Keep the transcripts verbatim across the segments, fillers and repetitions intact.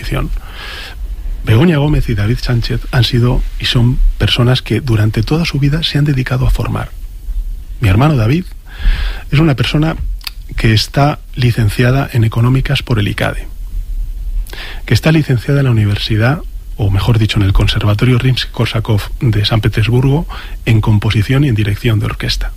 oposición. Begoña Gómez y David Sánchez han sido y son personas que durante toda su vida se han dedicado a formar. Mi hermano David es una persona que está licenciada en Económicas por el ICADE, que está licenciada en la Universidad, o mejor dicho, en el Conservatorio Rimsky-Korsakov de San Petersburgo, en composición y en dirección de orquesta.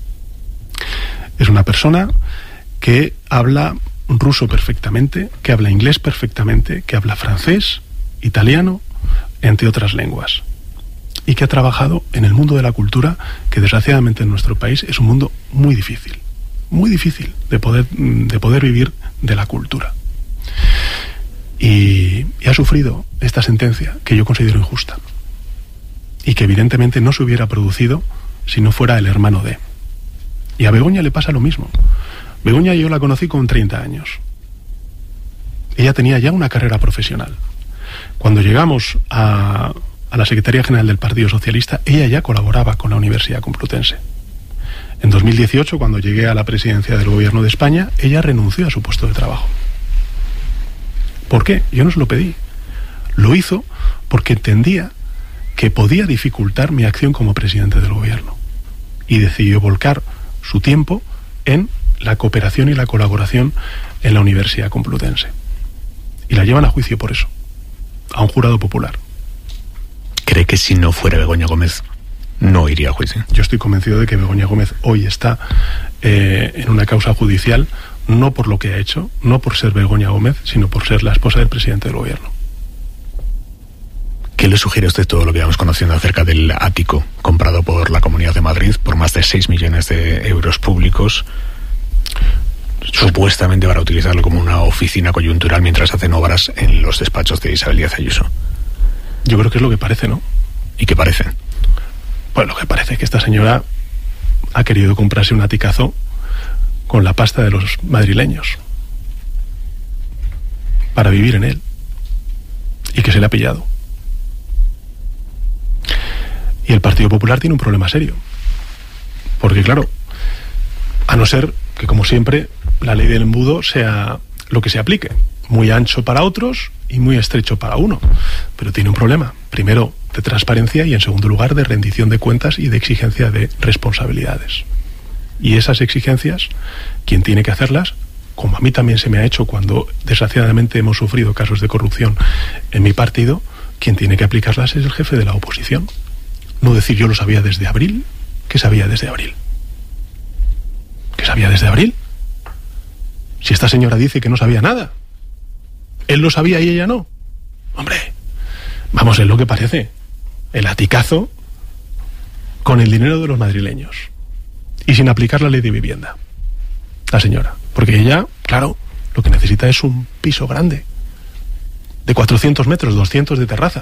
Es una persona que habla ruso perfectamente, que habla inglés perfectamente, que habla francés, italiano, entre otras lenguas, y que ha trabajado en el mundo de la cultura, que desgraciadamente en nuestro país es un mundo muy difícil, muy difícil de poder, de poder vivir de la cultura. Y, y ha sufrido esta sentencia que yo considero injusta y que evidentemente no se hubiera producido si no fuera el hermano de. Y a Begoña le pasa lo mismo. Begoña yo la conocí con treinta años. Ella tenía ya una carrera profesional. Cuando llegamos a, a la Secretaría General del Partido Socialista, ella ya colaboraba con la Universidad Complutense. En dos mil dieciocho, cuando llegué a la presidencia del Gobierno de España, ella renunció a su puesto de trabajo. ¿Por qué? Yo no se lo pedí. Lo hizo porque entendía que podía dificultar mi acción como presidente del Gobierno. Y decidió volcar su tiempo en la cooperación y la colaboración en la Universidad Complutense. Y la llevan a juicio por eso, a un jurado popular. ¿Cree que si no fuera Begoña Gómez no iría a juicio? Yo estoy convencido de que Begoña Gómez hoy está eh, en una causa judicial, no por lo que ha hecho, no por ser Begoña Gómez, sino por ser la esposa del presidente del Gobierno. ¿Qué le sugiere a usted todo lo que vamos conociendo acerca del ático comprado por la Comunidad de Madrid por más de seis millones de euros públicos, supuestamente para utilizarlo como una oficina coyuntural mientras hacen obras en los despachos de Isabel Díaz Ayuso? Yo creo que es lo que parece, ¿no? ¿Y qué parece? Pues lo que parece es que esta señora ha querido comprarse un aticazo con la pasta de los madrileños para vivir en él, y que se le ha pillado. Y el Partido Popular tiene un problema serio, porque claro, a no ser que, como siempre, la ley del embudo sea lo que se aplique, muy ancho para otros y muy estrecho para uno, pero tiene un problema, primero de transparencia y en segundo lugar de rendición de cuentas y de exigencia de responsabilidades. Y esas exigencias, quien tiene que hacerlas, como a mí también se me ha hecho cuando desgraciadamente hemos sufrido casos de corrupción en mi partido, quien tiene que aplicarlas es el jefe de la oposición. No decir yo lo sabía desde abril. ¿Qué sabía desde abril? ¿Qué sabía desde abril? Si esta señora dice que no sabía nada. Él lo sabía y ella no. Hombre, vamos, es lo que parece. El aticazo con el dinero de los madrileños. Y sin aplicar la ley de vivienda. La señora. Porque ella, claro, lo que necesita es un piso grande. De cuatrocientos metros, doscientos de terraza.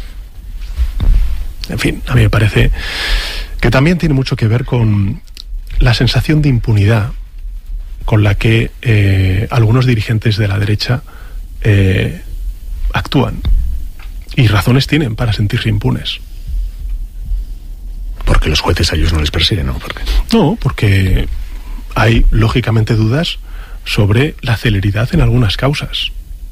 En fin, a mí me parece que también tiene mucho que ver con la sensación de impunidad con la que eh, algunos dirigentes de la derecha eh, actúan. Y razones tienen para sentirse impunes. Porque los jueces a ellos no les persiguen, ¿no? ¿Por qué? No, porque hay, lógicamente, dudas sobre la celeridad en algunas causas.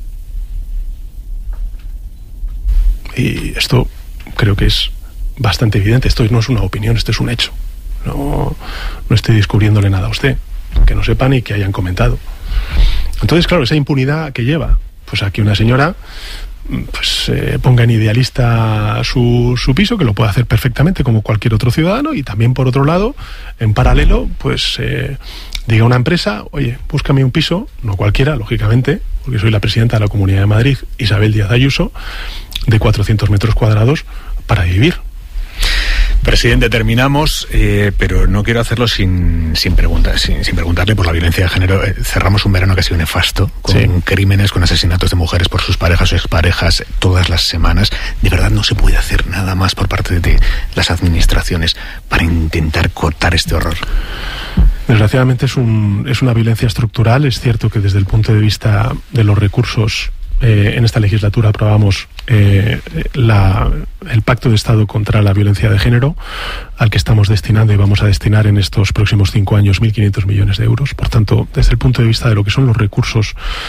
Y esto creo que es bastante evidente. Esto no es una opinión, esto es un hecho. No, no estoy descubriéndole nada a usted, que no sepan y que hayan comentado. Entonces, claro, esa impunidad que lleva, pues a que una señora pues eh, ponga en idealista su, su piso, que lo puede hacer perfectamente como cualquier otro ciudadano, y también, por otro lado, en paralelo, pues eh, diga a una empresa: oye, búscame un piso, no cualquiera, lógicamente, porque soy la presidenta de la Comunidad de Madrid, Isabel Díaz Ayuso, de cuatrocientos metros cuadrados para vivir. Presidente, terminamos, eh, pero no quiero hacerlo sin, sin, preguntar, sin, sin preguntarle por la violencia de género. Eh, cerramos un verano que ha sido nefasto, con sí. crímenes, con asesinatos de mujeres por sus parejas o exparejas todas las semanas. De verdad no se puede hacer nada más por parte de las administraciones para intentar cortar este horror. Desgraciadamente es, un, es una violencia estructural. Es cierto que desde el punto de vista de los recursos, eh, en esta legislatura aprobamos eh, la, el Pacto de Estado contra la Violencia de Género, al que estamos destinando y vamos a destinar en estos próximos cinco años mil quinientos millones de euros. Por tanto, desde el punto de vista de lo que son los recursos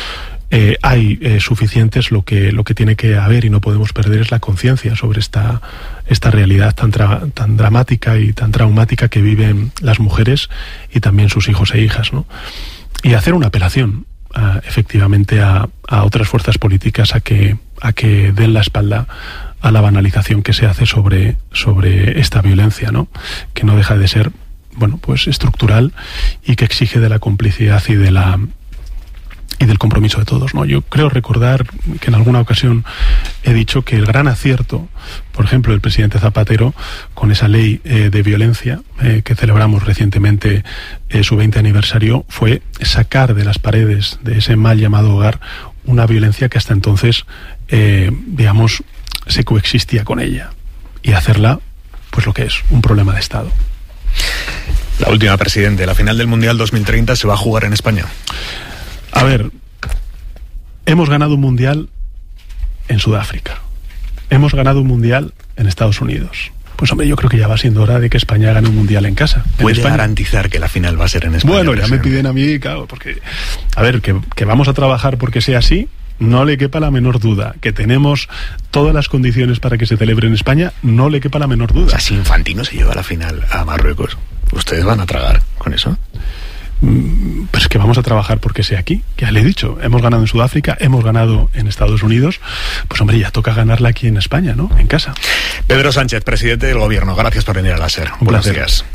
eh, hay eh, suficientes. Lo que, lo que tiene que haber y no podemos perder es la conciencia sobre esta, esta realidad tan, tra- tan dramática y tan traumática que viven las mujeres y también sus hijos e hijas, ¿no? Y hacer una apelación uh, efectivamente a, a otras fuerzas políticas a que, a que den la espalda a la banalización que se hace sobre, sobre esta violencia, ¿no? Que no deja de ser, bueno, pues estructural y que exige de la complicidad y de la y del compromiso de todos, ¿no? Yo creo recordar que en alguna ocasión he dicho que el gran acierto, por ejemplo, del presidente Zapatero con esa ley eh, de violencia eh, que celebramos recientemente eh, su veinte aniversario, fue sacar de las paredes de ese mal llamado hogar una violencia que hasta entonces, eh, digamos, se coexistía con ella, y hacerla, pues lo que es, un problema de Estado. La última, presidente, la final del Mundial dos mil treinta se va a jugar en España. A ver, hemos ganado un mundial en Sudáfrica, hemos ganado un mundial en Estados Unidos. Pues hombre, yo creo que ya va siendo hora de que España gane un mundial en casa. ¿Puede garantizar que la final va a ser en España? Bueno, ya presidente? me piden a mí, claro, porque, a ver, que, que vamos a trabajar porque sea así, no le quepa la menor duda. Que tenemos todas las condiciones para que se celebre en España, no le quepa la menor duda. O sea, si Infantino se lleva la final a Marruecos, ¿ustedes van a tragar con eso? Pues es que vamos a trabajar porque sea aquí. Ya le he dicho, hemos ganado en Sudáfrica, hemos ganado en Estados Unidos. Pues hombre, ya toca ganarla aquí en España, ¿no? En casa. Pedro Sánchez, presidente del Gobierno, gracias por venir a la SER. Un Buenos placer. días.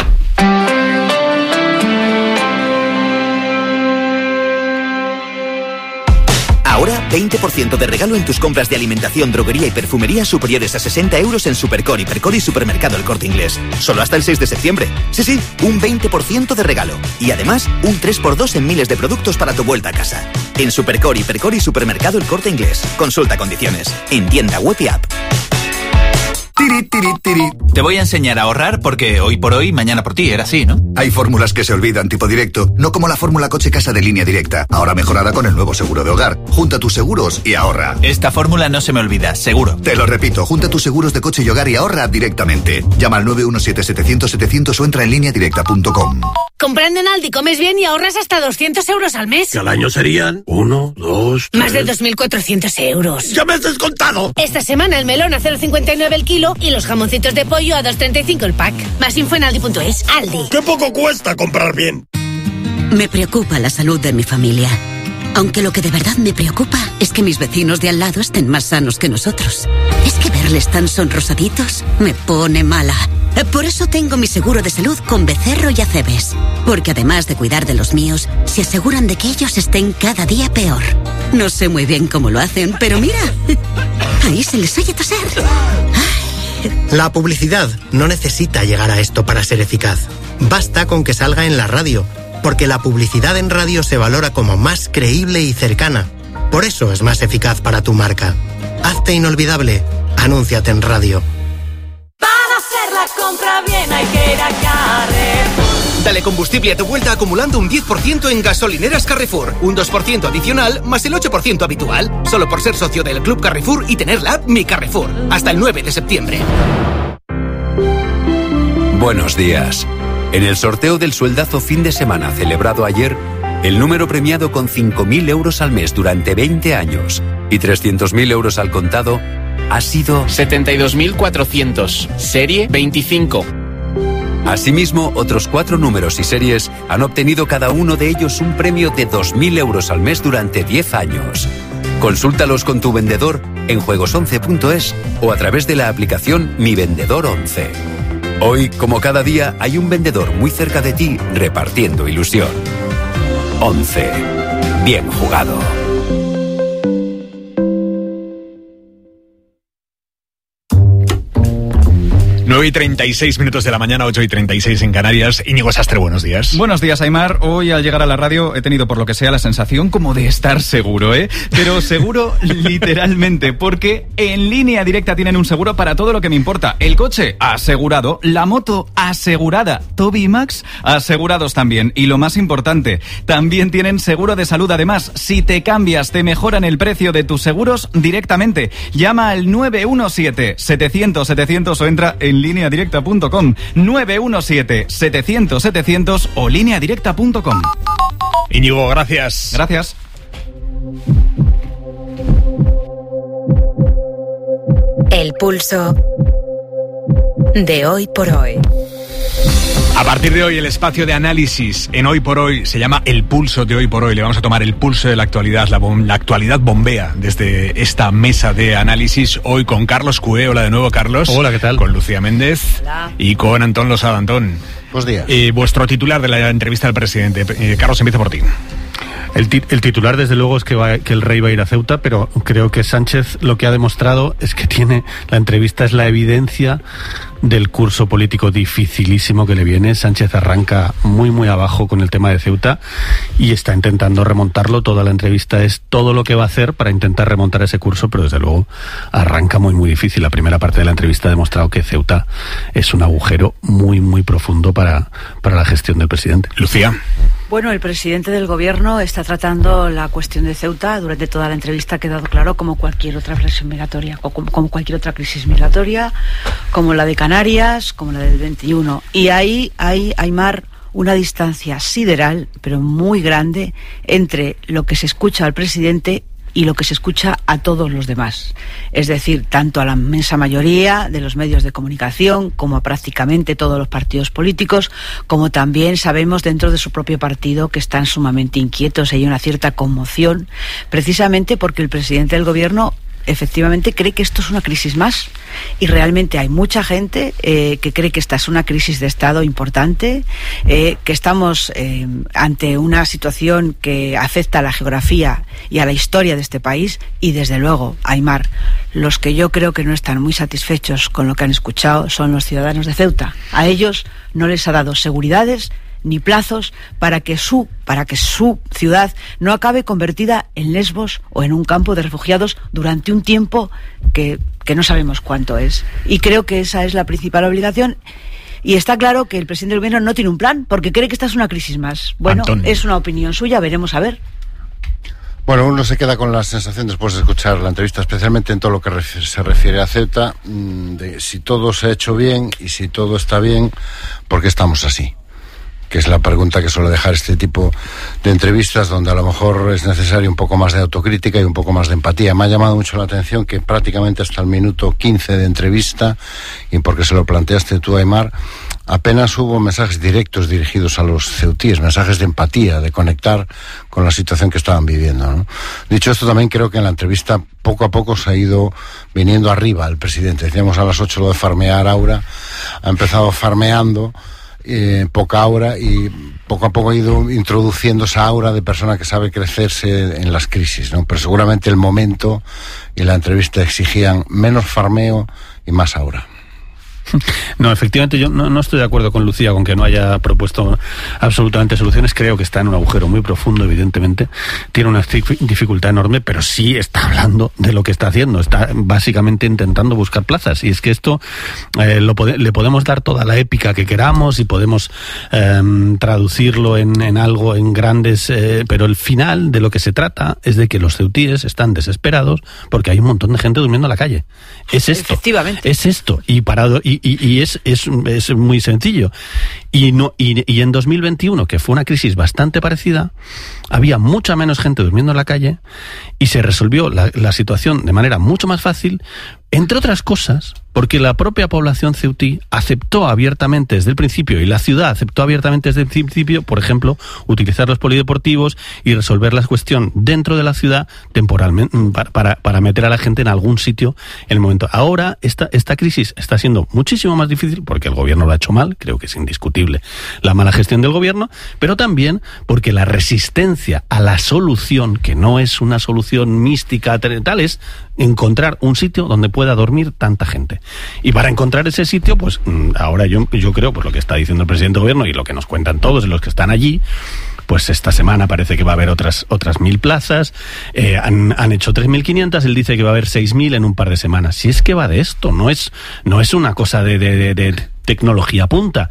Ahora, veinte por ciento de regalo en tus compras de alimentación, droguería y perfumería superiores a sesenta euros en Supercor, Hipercor y Supermercado El Corte Inglés. Solo hasta el seis de septiembre. Sí, sí, un veinte por ciento de regalo. Y además, un tres por dos en miles de productos para tu vuelta a casa. En Supercor, Hipercor y Supermercado El Corte Inglés. Consulta condiciones. En tienda web y app. Tiri, tiri, tiri. Te voy a enseñar a ahorrar porque hoy por hoy, mañana por ti, era así, ¿no? Hay fórmulas que se olvidan, tipo directo, no como la fórmula coche-casa de Línea Directa, ahora mejorada con el nuevo seguro de hogar. Junta tus seguros y ahorra. Esta fórmula no se me olvida, seguro. Te lo repito, junta tus seguros de coche y hogar y ahorra directamente. Llama al nueve uno siete, setecientos, setecientos o entra en línea directa punto com. Comprando en Aldi comes bien y ahorras hasta doscientos euros al mes. Que al año serían uno, dos, tres... Más de dos mil cuatrocientos euros. ¡Ya me has descontado! Esta semana el melón a cero coma cincuenta y nueve el kilo y los jamoncitos de pollo a dos treinta y cinco el pack. Más info en aldi punto es. Aldi. ¡Qué poco cuesta comprar bien! Me preocupa la salud de mi familia. Aunque lo que de verdad me preocupa es que mis vecinos de al lado estén más sanos que nosotros. Es que verles tan sonrosaditos me pone mala. Por eso tengo mi seguro de salud con Becerro y Acebes. Porque además de cuidar de los míos, se aseguran de que ellos estén cada día peor. No sé muy bien cómo lo hacen, pero mira, ahí se les oye toser. La publicidad no necesita llegar a esto para ser eficaz. Basta con que salga en la radio, porque la publicidad en radio se valora como más creíble y cercana. Por eso es más eficaz para tu marca. Hazte inolvidable. Anúnciate en radio. Para hacer la compra bien hay que ir a Carrefour. Dale combustible a tu vuelta acumulando un diez por ciento en gasolineras Carrefour. Un dos por ciento adicional más el ocho por ciento habitual. Solo por ser socio del Club Carrefour y tener la app Mi Carrefour. Hasta el nueve de septiembre. Buenos días. En el sorteo del sueldazo fin de semana celebrado ayer, el número premiado con cinco mil euros al mes durante veinte años y trescientos mil euros al contado ha sido setenta y dos mil cuatrocientos, serie veinticinco. Asimismo, otros cuatro números y series han obtenido cada uno de ellos un premio de dos mil euros al mes durante diez años. Consúltalos con tu vendedor en juegos once punto es o a través de la aplicación Mi Vendedor once. Hoy, como cada día, hay un vendedor muy cerca de ti repartiendo ilusión. once. Bien jugado. nueve y treinta y seis minutos de la mañana, ocho y treinta y seis en Canarias. Íñigo Sastre, buenos días. Buenos días, Aimar. Hoy al llegar a la radio he tenido por lo que sea la sensación como de estar seguro, ¿eh? Pero seguro literalmente, porque en Línea Directa tienen un seguro para todo lo que me importa. El coche, asegurado. La moto, asegurada. Toby y Max, asegurados también. Y lo más importante, también tienen seguro de salud. Además, si te cambias, te mejoran el precio de tus seguros directamente. Llama al nueve uno siete, setecientos, setecientos o entra en línea directa punto com. nueve uno siete, setecientos, setecientos o línea directa punto com. Íñigo, gracias. Gracias. El pulso de Hoy por Hoy. A partir de hoy, el espacio de análisis en Hoy por Hoy se llama El Pulso de Hoy por Hoy. Le vamos a tomar el pulso de la actualidad. La, bom- la actualidad bombea desde esta mesa de análisis. Hoy con Carlos Cué. Hola de nuevo, Carlos. Hola, ¿qué tal? Con Lucía Méndez. Hola. Y con Antón Losada. Antón. Buenos días. Eh, vuestro titular de la entrevista al presidente. Eh, Carlos, empieza por ti. El, ti- el titular, desde luego, es que, va, que el rey va a ir a Ceuta, pero creo que Sánchez lo que ha demostrado es que tiene, la entrevista es la evidencia del curso político dificilísimo que le viene. Sánchez arranca muy, muy abajo con el tema de Ceuta y está intentando remontarlo. Toda la entrevista es todo lo que va a hacer para intentar remontar ese curso, pero desde luego arranca muy, muy difícil. La primera parte de la entrevista ha demostrado que Ceuta es un agujero muy, muy profundo para, para la gestión del presidente. Lucía. Bueno, el presidente del gobierno está tratando la cuestión de Ceuta. Durante toda la entrevista ha quedado claro como cualquier otra presión migratoria, o como, como cualquier otra crisis migratoria, como la de Canarias, como la del veintiuno. Y ahí hay, Aymar, una distancia sideral, pero muy grande, entre lo que se escucha al presidente y lo que se escucha a todos los demás. Es decir, tanto a la inmensa mayoría de los medios de comunicación, como a prácticamente todos los partidos políticos, como también sabemos dentro de su propio partido que están sumamente inquietos. Hay una cierta conmoción, precisamente porque el presidente del gobierno efectivamente cree que esto es una crisis más, y realmente hay mucha gente eh, que cree que esta es una crisis de Estado importante, eh, que estamos eh, ante una situación que afecta a la geografía y a la historia de este país. Y desde luego, Aymar, los que yo creo que no están muy satisfechos con lo que han escuchado son los ciudadanos de Ceuta. A ellos no les ha dado seguridades ni plazos para que su para que su ciudad no acabe convertida en Lesbos o en un campo de refugiados durante un tiempo que, que no sabemos cuánto es. Y creo que esa es la principal obligación. Y está claro que el presidente del gobierno no tiene un plan porque cree que esta es una crisis más. Bueno, Antón. Es una opinión suya, veremos a ver. Bueno, uno se queda con la sensación después de escuchar la entrevista, especialmente en todo lo que ref- se refiere a Ceuta, de si todo se ha hecho bien y si todo está bien, ¿por qué estamos así? Que es la pregunta que suele dejar este tipo de entrevistas, donde a lo mejor es necesario un poco más de autocrítica y un poco más de empatía. Me ha llamado mucho la atención que prácticamente hasta el minuto quince de entrevista, y porque se lo planteaste tú, Aymar, apenas hubo mensajes directos dirigidos a los ceutíes, mensajes de empatía, de conectar con la situación que estaban viviendo, ¿no? Dicho esto, también creo que en la entrevista poco a poco se ha ido viniendo arriba el presidente. Decíamos a las ocho lo de farmear aura, ha empezado farmeando Eh, poca aura, y poco a poco ha ido introduciendo esa aura de persona que sabe crecerse en las crisis, ¿no? Pero seguramente el momento y la entrevista exigían menos farmeo y más aura. No, efectivamente yo no, no estoy de acuerdo con Lucía con que no haya propuesto absolutamente soluciones. Creo que está en un agujero muy profundo, evidentemente. Tiene una dificultad enorme, pero sí está hablando de lo que está haciendo. Está básicamente intentando buscar plazas. Y es que esto eh, lo pode- le podemos dar toda la épica que queramos y podemos eh, traducirlo en, en algo, en grandes... Eh, pero el final de lo que se trata es de que los ceutíes están desesperados porque hay un montón de gente durmiendo en la calle. Es esto. Efectivamente. Es esto. Y parado... Y, Y, y es, es, es muy sencillo. Y, no, y, y en dos mil veintiuno, que fue una crisis bastante parecida, había mucha menos gente durmiendo en la calle y se resolvió la, la situación de manera mucho más fácil, entre otras cosas, porque la propia población ceutí aceptó abiertamente desde el principio, y la ciudad aceptó abiertamente desde el principio, por ejemplo, utilizar los polideportivos y resolver la cuestión dentro de la ciudad temporalmente, para, para, para meter a la gente en algún sitio en el momento. Ahora esta, esta crisis está siendo muchísimo más difícil porque el gobierno lo ha hecho mal, creo que es indiscutible la mala gestión del gobierno, pero también porque la resistencia a la solución, que no es una solución mística tal, es encontrar un sitio donde pueda dormir tanta gente. Y para encontrar ese sitio, pues ahora yo, yo creo, pues lo que está diciendo el presidente del gobierno y lo que nos cuentan todos los que están allí, pues esta semana parece que va a haber otras otras mil plazas, eh, han, han hecho tres mil quinientas, él dice que va a haber seis mil en un par de semanas. Si es que va de esto, no es, no es una cosa de, de, de, de tecnología punta.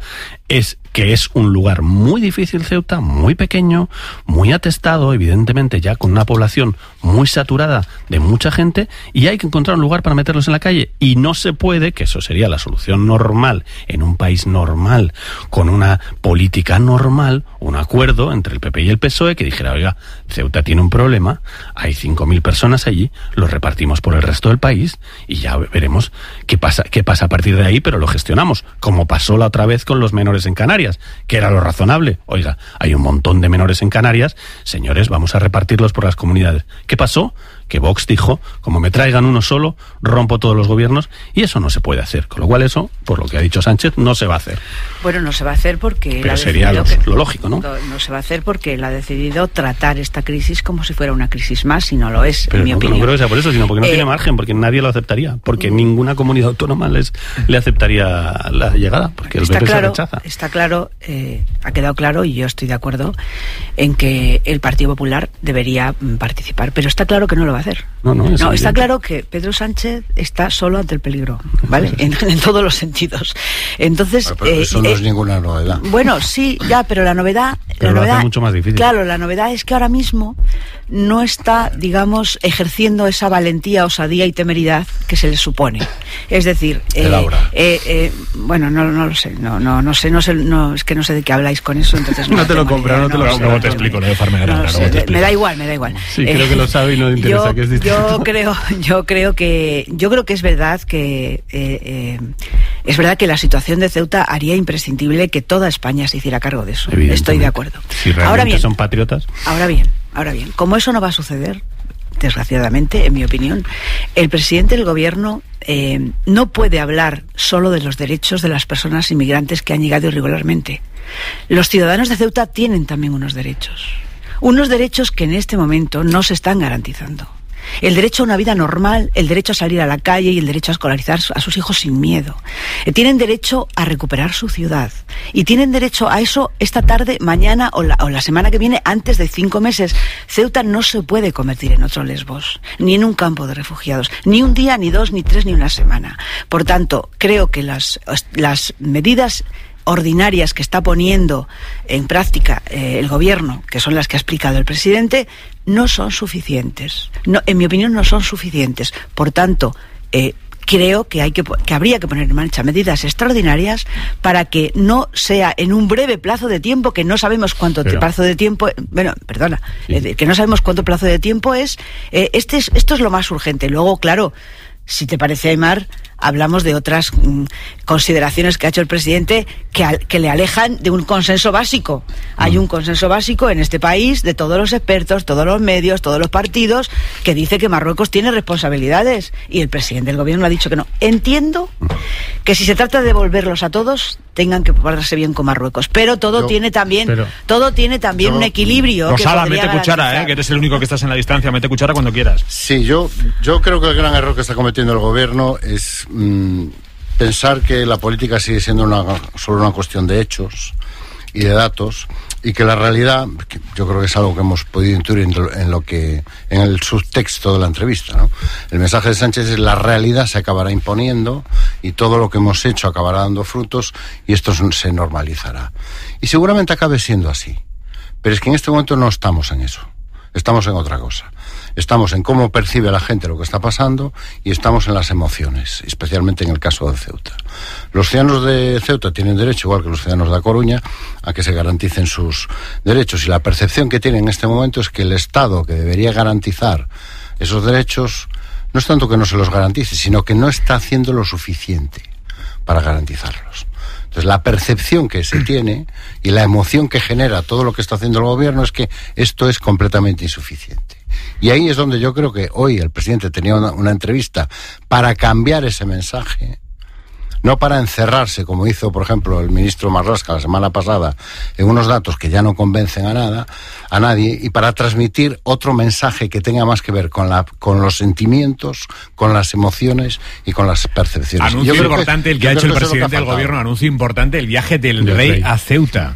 es que es un lugar muy difícil Ceuta, muy pequeño, muy atestado, evidentemente ya con una población muy saturada de mucha gente, y hay que encontrar un lugar para meterlos en la calle. Y no se puede, que eso sería la solución normal en un país normal, con una política normal, un acuerdo entre el P P y el P S O E que dijera, oiga, Ceuta tiene un problema, hay cinco mil personas allí, los repartimos por el resto del país y ya veremos qué pasa, qué pasa a partir de ahí, pero lo gestionamos, como pasó la otra vez con los menores en Canarias, que era lo razonable. Oiga, hay un montón de menores en Canarias, señores, vamos a repartirlos por las comunidades. ¿Qué pasó? Que Vox dijo, como me traigan uno solo, rompo todos los gobiernos, y eso no se puede hacer. Con lo cual eso, por lo que ha dicho Sánchez, no se va a hacer. Bueno, no se va a hacer porque... Pero sería lo, que, lo lógico, ¿no? ¿no? No se va a hacer porque él ha decidido tratar esta crisis como si fuera una crisis más, y no lo es, Pero en mi no, opinión. no creo que sea por eso, sino porque no eh, tiene margen, porque nadie lo aceptaría, porque mm. ninguna comunidad autónoma les, le aceptaría la llegada, porque el está P P claro, se rechaza. Está claro, eh, ha quedado claro, y yo estoy de acuerdo, en que el Partido Popular debería participar, pero está claro que no lo va a hacer. No, no, No, está claro que Pedro Sánchez está solo ante el peligro, ¿vale? En, en todos los sentidos. Entonces, bueno, pero eso eh, no eh, es ninguna novedad. Bueno, sí, ya, pero la novedad, pero la lo novedad, hace mucho más difícil. Claro, la novedad es que ahora mismo no está, digamos, ejerciendo esa valentía, osadía y temeridad que se le supone. Es decir, eh, eh, eh, bueno, no, no lo sé, no, no, no sé, no sé, no, es que no sé de qué habláis con eso, entonces no, no te lo compro, no te lo compro. Luego te explico lo de Farmegrana. Me da igual, me da igual. Sí, creo eh, que lo sabe y no le interesa, yo, que es distinto. Yo creo, yo creo que, yo creo que es verdad que eh, eh, es verdad que la situación de Ceuta haría imprescindible que toda España se hiciera cargo de eso. Estoy de acuerdo. Si realmente ahora bien, son patriotas. Ahora bien, ahora bien, como eso no va a suceder, desgraciadamente, en mi opinión, el presidente del gobierno eh, no puede hablar solo de los derechos de las personas inmigrantes que han llegado irregularmente. Los ciudadanos de Ceuta tienen también unos derechos. Unos derechos que en este momento no se están garantizando. El derecho a una vida normal, el derecho a salir a la calle y el derecho a escolarizar a sus hijos sin miedo. Eh, tienen derecho a recuperar su ciudad. Y tienen derecho a eso esta tarde, mañana o la, o la semana que viene, antes de cinco meses. Ceuta no se puede convertir en otro Lesbos, ni en un campo de refugiados. Ni un día, ni dos, ni tres, ni una semana. Por tanto, creo que las, las medidas ordinarias que está poniendo en práctica eh, el gobierno, que son las que ha explicado el presidente, no son suficientes. No, en mi opinión, no son suficientes. Por tanto, eh, creo que hay que, que habría que poner en marcha medidas extraordinarias para que no sea en un breve plazo de tiempo, que no sabemos cuánto Pero... plazo de tiempo, bueno, perdona, sí. eh, que no sabemos cuánto plazo de tiempo es. Eh, este es, esto es lo más urgente. Luego, claro, si te parece, Aymar, hablamos de otras mm, consideraciones que ha hecho el presidente que, al, que le alejan de un consenso básico. Mm. Hay un consenso básico en este país de todos los expertos, todos los medios, todos los partidos, que dice que Marruecos tiene responsabilidades, y el presidente del gobierno ha dicho que no. Entiendo que si se trata de devolverlos a todos, tengan que portarse bien con Marruecos, pero todo yo, tiene también pero, todo tiene también yo, un equilibrio. Rosada, mete garantizar. cuchara, ¿eh? Que eres el único que estás en la distancia, mete cuchara cuando quieras. Sí, yo, yo creo que el gran error que está cometiendo el gobierno es mmm, pensar que la política sigue siendo una, solo una cuestión de hechos y de datos, y que la realidad, que yo creo que es algo que hemos podido intuir en lo, en lo que en el subtexto de la entrevista, ¿no? El mensaje de Sánchez es: la realidad se acabará imponiendo y todo lo que hemos hecho acabará dando frutos y esto se normalizará. Y seguramente acabe siendo así, pero es que en este momento no estamos en eso, estamos en otra cosa. Estamos en cómo percibe la gente lo que está pasando y estamos en las emociones, especialmente en el caso de Ceuta. Los ciudadanos de Ceuta tienen derecho, igual que los ciudadanos de La Coruña, a que se garanticen sus derechos, y la percepción que tienen en este momento es que el Estado, que debería garantizar esos derechos, no es tanto que no se los garantice, sino que no está haciendo lo suficiente para garantizarlos. Entonces, la percepción que se tiene y la emoción que genera todo lo que está haciendo el gobierno es que esto es completamente insuficiente. Y ahí es donde yo creo que hoy el presidente tenía una, una entrevista para cambiar ese mensaje, no para encerrarse, como hizo, por ejemplo, el ministro Marlaska la semana pasada, en unos datos que ya no convencen a nada, a nadie, y para transmitir otro mensaje que tenga más que ver con la, con los sentimientos, con las emociones y con las percepciones. Anuncio importante el que ha hecho el presidente del gobierno, anuncio importante, el viaje del, del rey, rey a Ceuta.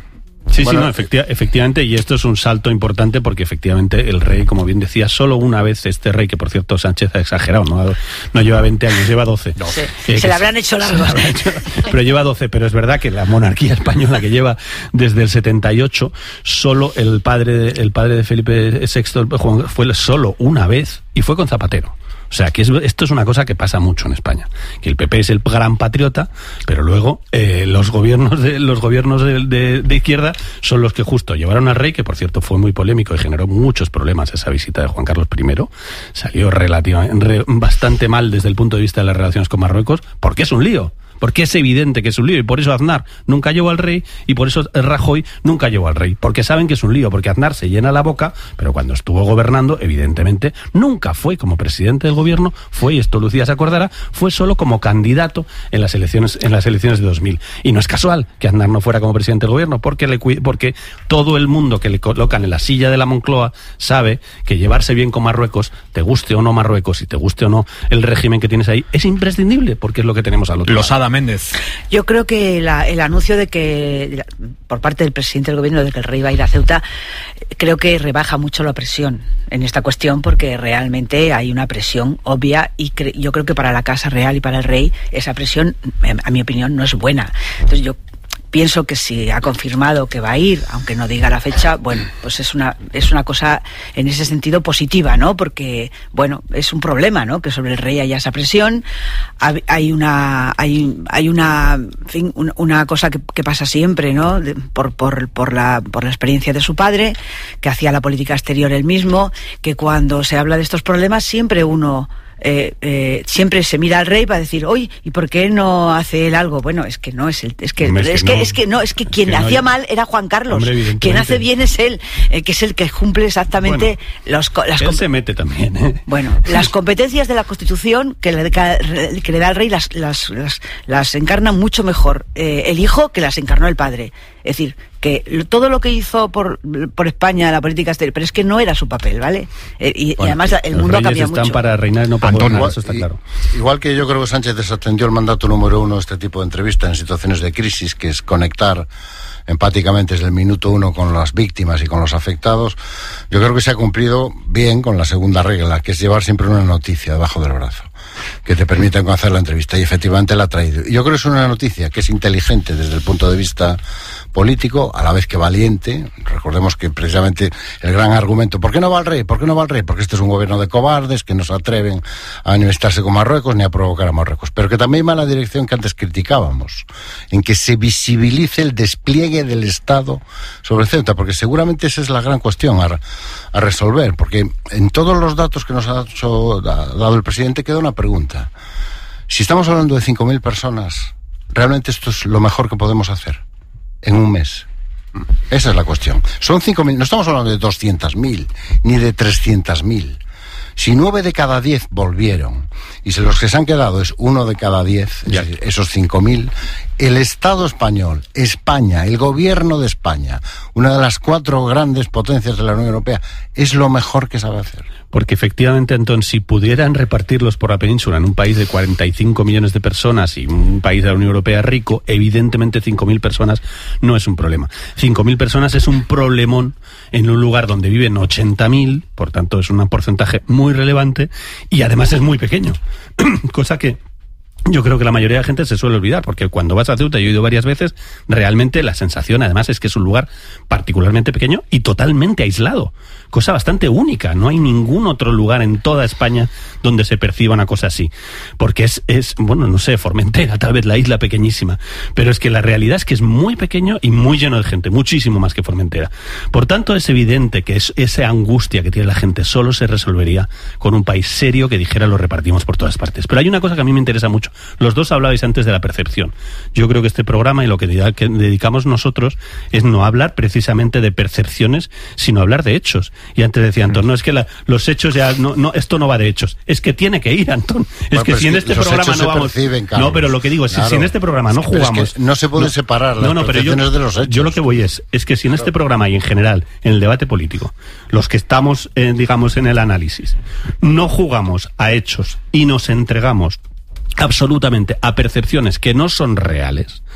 Sí, Bueno, sí, no, efecti- efectivamente, y esto es un salto importante porque efectivamente el rey, como bien decía, solo una vez este rey, que por cierto Sánchez ha exagerado, no, no lleva veinte años, lleva doce. No. Se, eh, se le habrán hecho largos. Pero lleva doce, pero es verdad que la monarquía española que lleva desde el setenta y ocho, solo el padre, el padre de Felipe sexto Juan, fue solo una vez y fue con Zapatero. O sea, que es, esto es una cosa que pasa mucho en España, que el P P es el gran patriota, pero luego eh, los gobiernos de los gobiernos de, de, de izquierda son los que justo llevaron al rey, que por cierto fue muy polémico y generó muchos problemas esa visita de Juan Carlos primero, salió relativamente bastante mal desde el punto de vista de las relaciones con Marruecos, porque es un lío. Porque es evidente que es un lío y por eso Aznar nunca llevó al rey y por eso Rajoy nunca llevó al rey. Porque saben que es un lío, porque Aznar se llena la boca, pero cuando estuvo gobernando, evidentemente, nunca fue como presidente del gobierno, fue, y esto Lucía se acordará, fue solo como candidato en las elecciones en las elecciones de dos mil. Y no es casual que Aznar no fuera como presidente del gobierno, porque, le, porque todo el mundo que le colocan en la silla de la Moncloa sabe que llevarse bien con Marruecos, te guste o no Marruecos y te guste o no el régimen que tienes ahí, es imprescindible, porque es lo que tenemos al otro Los lado. Méndez. Yo creo que la, el anuncio de que, por parte del presidente del gobierno, de que el rey va a ir a Ceuta, creo que rebaja mucho la presión en esta cuestión, porque realmente hay una presión obvia y cre- yo creo que para la Casa Real y para el rey esa presión, a mi opinión, no es buena. Entonces yo pienso que si ha confirmado que va a ir, aunque no diga la fecha, bueno, pues es una es una cosa en ese sentido positiva, ¿no? Porque, bueno, es un problema, ¿no? Que sobre el rey haya esa presión. Hay una hay hay una en fin, una, una cosa que, que pasa siempre, ¿no? De, por por por la por la experiencia de su padre, que hacía la política exterior él mismo, que cuando se habla de estos problemas siempre uno Eh, eh, siempre se mira al rey para decir, oye, ¿y por qué no hace él algo? Bueno, es que no es el, es que, Hombre, es es que que, no. es que no, es que Es quien que no hacía hay- mal era Juan Carlos. Hombre, evidentemente. Quien hace bien es él, eh, que es el que cumple exactamente Bueno, los, co- las él comp- se mete también, ¿eh? bueno, las competencias de la Constitución que le, que le da el rey las, las, las, las encarna mucho mejor eh, el hijo que las encarnó el padre. Es decir, que lo- todo lo que hizo por, por España la política exterior, pero es que no era su papel, ¿vale? Eh, y, y Bueno, además el los mundo ha reyes cambiado están mucho. para reinar, no para Antonio, gobernar, eso está y- claro. Igual que yo creo que Sánchez desatendió el mandato número uno de este tipo de entrevista en situaciones de crisis, que es conectar empáticamente desde el minuto uno con las víctimas y con los afectados, yo creo que se ha cumplido bien con la segunda regla, que es llevar siempre una noticia debajo del brazo, que te permita hacer la entrevista, y efectivamente la ha traído. Y yo creo que es una noticia que es inteligente desde el punto de vista político, a la vez que valiente. Recordemos que precisamente el gran argumento, ¿por qué no va el rey? ¿Por qué no va el rey? Porque este es un gobierno de cobardes que no se atreven a enemistarse con Marruecos ni a provocar a Marruecos. Pero que también va en la dirección que antes criticábamos, en que se visibilice el despliegue del Estado sobre Ceuta, porque seguramente esa es la gran cuestión a, a resolver, porque en todos los datos que nos ha, hecho, ha dado el presidente queda una pregunta. Si estamos hablando de cinco mil personas, ¿realmente esto es lo mejor que podemos hacer en un mes? Esa es la cuestión. Son cinco mil, no estamos hablando de doscientos mil, ni de trescientos mil. Si nueve de cada diez volvieron, y si los que se han quedado es uno de cada diez, es decir, esos cinco mil, el Estado español, España, el gobierno de España, una de las cuatro grandes potencias de la Unión Europea, es lo mejor que sabe hacer. Porque efectivamente, Antón, si pudieran repartirlos por la península en un país de cuarenta y cinco millones de personas y un país de la Unión Europea rico, evidentemente cinco mil personas no es un problema. cinco mil personas es un problemón en un lugar donde viven ochenta mil, por tanto es un porcentaje muy relevante y además es muy pequeño. Cosa que yo creo que la mayoría de la gente se suele olvidar, porque cuando vas a Ceuta, yo he ido varias veces, realmente la sensación además es que es un lugar particularmente pequeño y totalmente aislado, cosa bastante única. No hay ningún otro lugar en toda España donde se perciba una cosa así, porque es, es bueno, no sé, Formentera, tal vez la isla pequeñísima, pero es que la realidad es que es muy pequeño y muy lleno de gente, muchísimo más que Formentera. Por tanto, es evidente que es, esa angustia que tiene la gente solo se resolvería con un país serio que dijera lo repartimos por todas partes. Pero hay una cosa que a mí me interesa mucho. Los dos hablabais antes de la percepción. Yo creo que este programa y lo que dedicamos nosotros es no hablar precisamente de percepciones, sino hablar de hechos. Y antes decía Antón, no, es que la, los hechos ya, no, no, esto no va de hechos. Es que tiene que ir, Antón. Es Bueno, que si en es este los programa hechos no se vamos... perciben, Carlos. No, pero lo que digo es, Claro. si en este programa no Pero es que jugamos... no se puede separar las no, no, pero yo, percepciones de los hechos. Yo lo que voy es, es que si en este programa y en general, en el debate político, los que estamos, eh, digamos, en el análisis, no jugamos a hechos y nos entregamos absolutamente a percepciones que no son reales,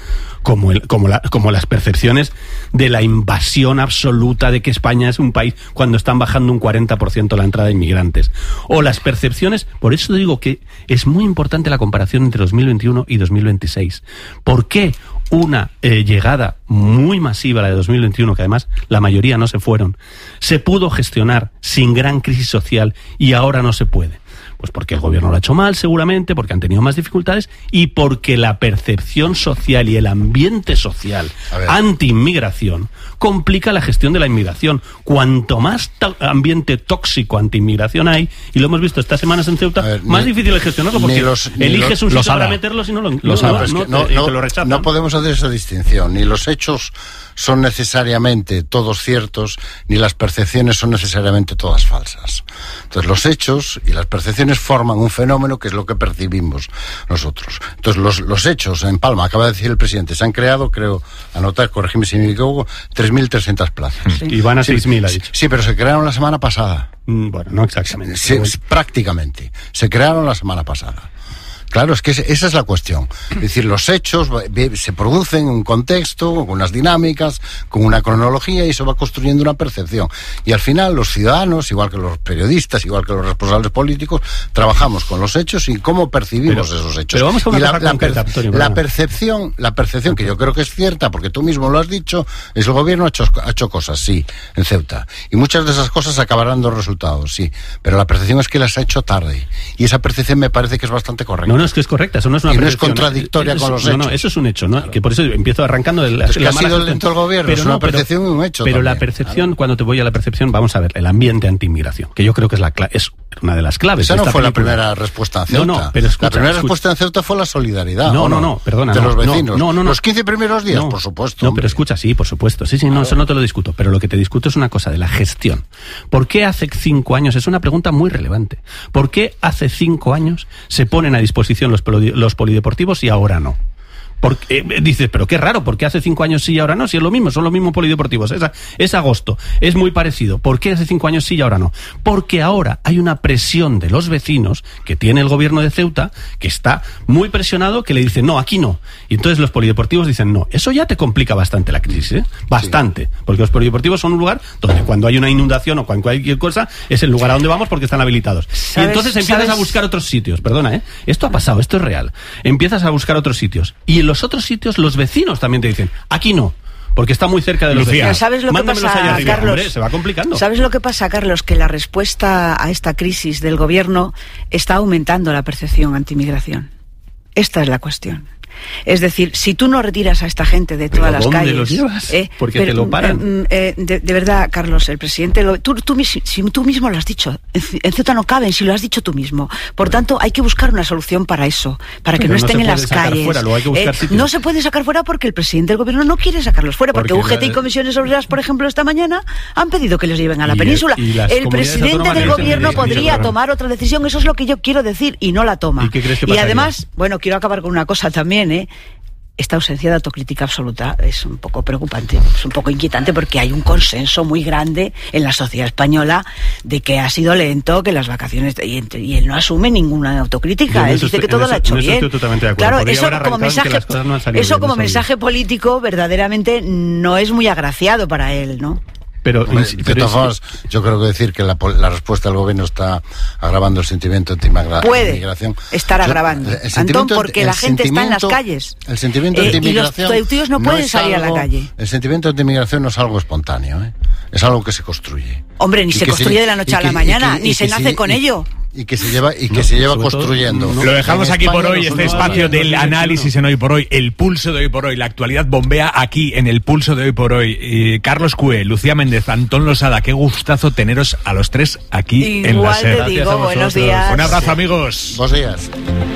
como, el, como, la, como las percepciones de la invasión absoluta de que España es un país cuando están bajando un cuarenta por ciento la entrada de inmigrantes. O las percepciones, por eso digo que es muy importante la comparación entre dos mil veintiuno y dos mil veintiséis. ¿Por qué una eh, llegada muy masiva, la de dos mil veintiuno, que además la mayoría no se fueron, se pudo gestionar sin gran crisis social y ahora no se puede? Pues porque el gobierno lo ha hecho mal, seguramente, porque han tenido más dificultades y porque la percepción social y el ambiente social anti-inmigración complica la gestión de la inmigración. Cuanto más ambiente tóxico anti-inmigración hay, y lo hemos visto estas semanas en Ceuta, ver, más ni, difícil es gestionarlo, porque los, eliges un sitio para meterlos y no lo, lo, no, no, es no, que no, te, no, te lo rechazan. No podemos hacer esa distinción. Ni los hechos son necesariamente todos ciertos, ni las percepciones son necesariamente todas falsas. Entonces, los hechos y las percepciones forman un fenómeno que es lo que percibimos nosotros. Entonces, los, los hechos en Palma, acaba de decir el presidente, se han creado, creo, anotar, corregime si me equivoco, tres mil trescientas plazas. Sí. Y van a seis mil, sí, ha dicho. Sí, pero se crearon la semana pasada. Mm, bueno, no exactamente. Sí, bueno. Prácticamente. Se crearon la semana pasada. Claro, es que esa es la cuestión. Es decir, los hechos se producen en un contexto, con unas dinámicas, con una cronología, y eso va construyendo una percepción. Y al final los ciudadanos, igual que los periodistas, igual que los responsables políticos, trabajamos con los hechos y cómo percibimos pero, esos hechos. Pero vamos a una y la, cosa la, concreta, per, Antonio, la percepción, la percepción que yo creo que es cierta, porque tú mismo lo has dicho, es el gobierno ha hecho, ha hecho cosas, sí, en Ceuta. Y muchas de esas cosas acabarán dando resultados, sí. Pero la percepción es que las ha hecho tarde. Y esa percepción me parece que es bastante correcta. No, no, es que es correcta, eso no es una y no es contradictoria es, con los no, hechos. No, eso es un hecho, ¿no? Claro. Que por eso empiezo arrancando de la, es que la ha mala sido dentro del gobierno, pero es una no, percepción pero, y un hecho. Pero también, la percepción, claro. Cuando te voy a la percepción, vamos a ver, el ambiente anti-inmigración, que yo creo que es la es una de las claves. Esa de no esta fue película. la primera respuesta en Ceuta. No, no, pero escucha, la primera escucha. respuesta en Ceuta fue la solidaridad. No, ¿o no, no, perdona. De no, los vecinos. No, no, no. Los quince primeros días, no, por supuesto. No, pero escucha, sí, por supuesto. Sí, sí, no, eso no te lo discuto. Pero lo que te discuto es una cosa de la gestión. ¿Por qué hace cinco años? Es una pregunta muy relevante. ¿Por qué hace cinco años se ponen a disposición los, los polideportivos y ahora no? Porque, eh, dices, pero qué raro, ¿por qué hace cinco años sí y ahora no? Si es lo mismo, son los mismos polideportivos. Es, es agosto, es muy parecido. ¿Por qué hace cinco años sí y ahora no? Porque ahora hay una presión de los vecinos que tiene el gobierno de Ceuta, que está muy presionado, que le dicen, no, aquí no. Y entonces los polideportivos dicen, no. Eso ya te complica bastante la crisis, ¿eh? Bastante. Sí. Porque los polideportivos son un lugar donde cuando hay una inundación o cualquier cosa, es el lugar a donde vamos porque están habilitados. Y entonces empiezas ¿sabes? a buscar otros sitios. Perdona, ¿eh? Esto ha pasado, esto es real. Empiezas a buscar otros sitios. Y en los otros sitios los vecinos también te dicen, aquí no, porque está muy cerca de los Lucía. vecinos. ¿Sabes lo que pasa, arriba. Carlos? Hombre, se va complicando. ¿Sabes lo que pasa, Carlos? Que la respuesta a esta crisis del gobierno está aumentando la percepción antimigración. Esta es la cuestión. Es decir, si tú no retiras a esta gente de todas las ¿dónde calles... los llevas? Eh, Porque pero, te lo paran. Eh, eh, de, de verdad, Carlos, el presidente... Lo, tú, tú, si, tú mismo lo has dicho. En Ceuta no caben, si lo has dicho tú mismo. Por tanto, hay que buscar una solución para eso, para que pero no estén no en las calles. Fuera, hay que buscar eh, no se puede sacar fuera porque el presidente del gobierno no quiere sacarlos fuera, porque, porque U G T y Comisiones Obreras, por ejemplo, esta mañana han pedido que los lleven a la y península. El, y el presidente del gobierno podría tomar otra decisión, eso es lo que yo quiero decir, y no la toma. ¿Y qué crees que y además, bueno, quiero acabar con una cosa también, ¿eh? Esta ausencia de autocrítica absoluta es un poco preocupante, es un poco inquietante porque hay un consenso muy grande en la sociedad española de que ha sido lento, que las vacaciones... Y, y él no asume ninguna autocrítica, él dice que todo lo ha hecho bien. Claro, eso como mensaje, no eso como mensaje político verdaderamente no es muy agraciado para él, ¿no? Pero, Hombre, de pero todas formas, yo creo que decir que la, la respuesta del gobierno está agravando el sentimiento anti-inmigración. Puede estar agravando, yo, Antón, porque la gente está en las calles. El sentimiento eh, anti-inmigración... Y los ceutíos no, no pueden salir algo, a la calle. El sentimiento anti-inmigración no es algo espontáneo, ¿eh? Es algo que se construye. Hombre, ni y se construye se, de la noche a la que, mañana, que, ni se nace se, con y, ello. Y que se lleva y que no, se lleva construyendo. Todo, no, lo dejamos aquí por hoy, este espacio del análisis en Hoy por Hoy, el pulso de Hoy por Hoy, la actualidad bombea aquí en el pulso de Hoy por Hoy. Eh, Carlos Cue, Lucía Méndez, Antón Losada, qué gustazo teneros a los tres aquí Igual en la SER. Te digo, buenos días. Un abrazo, amigos. Buenos días.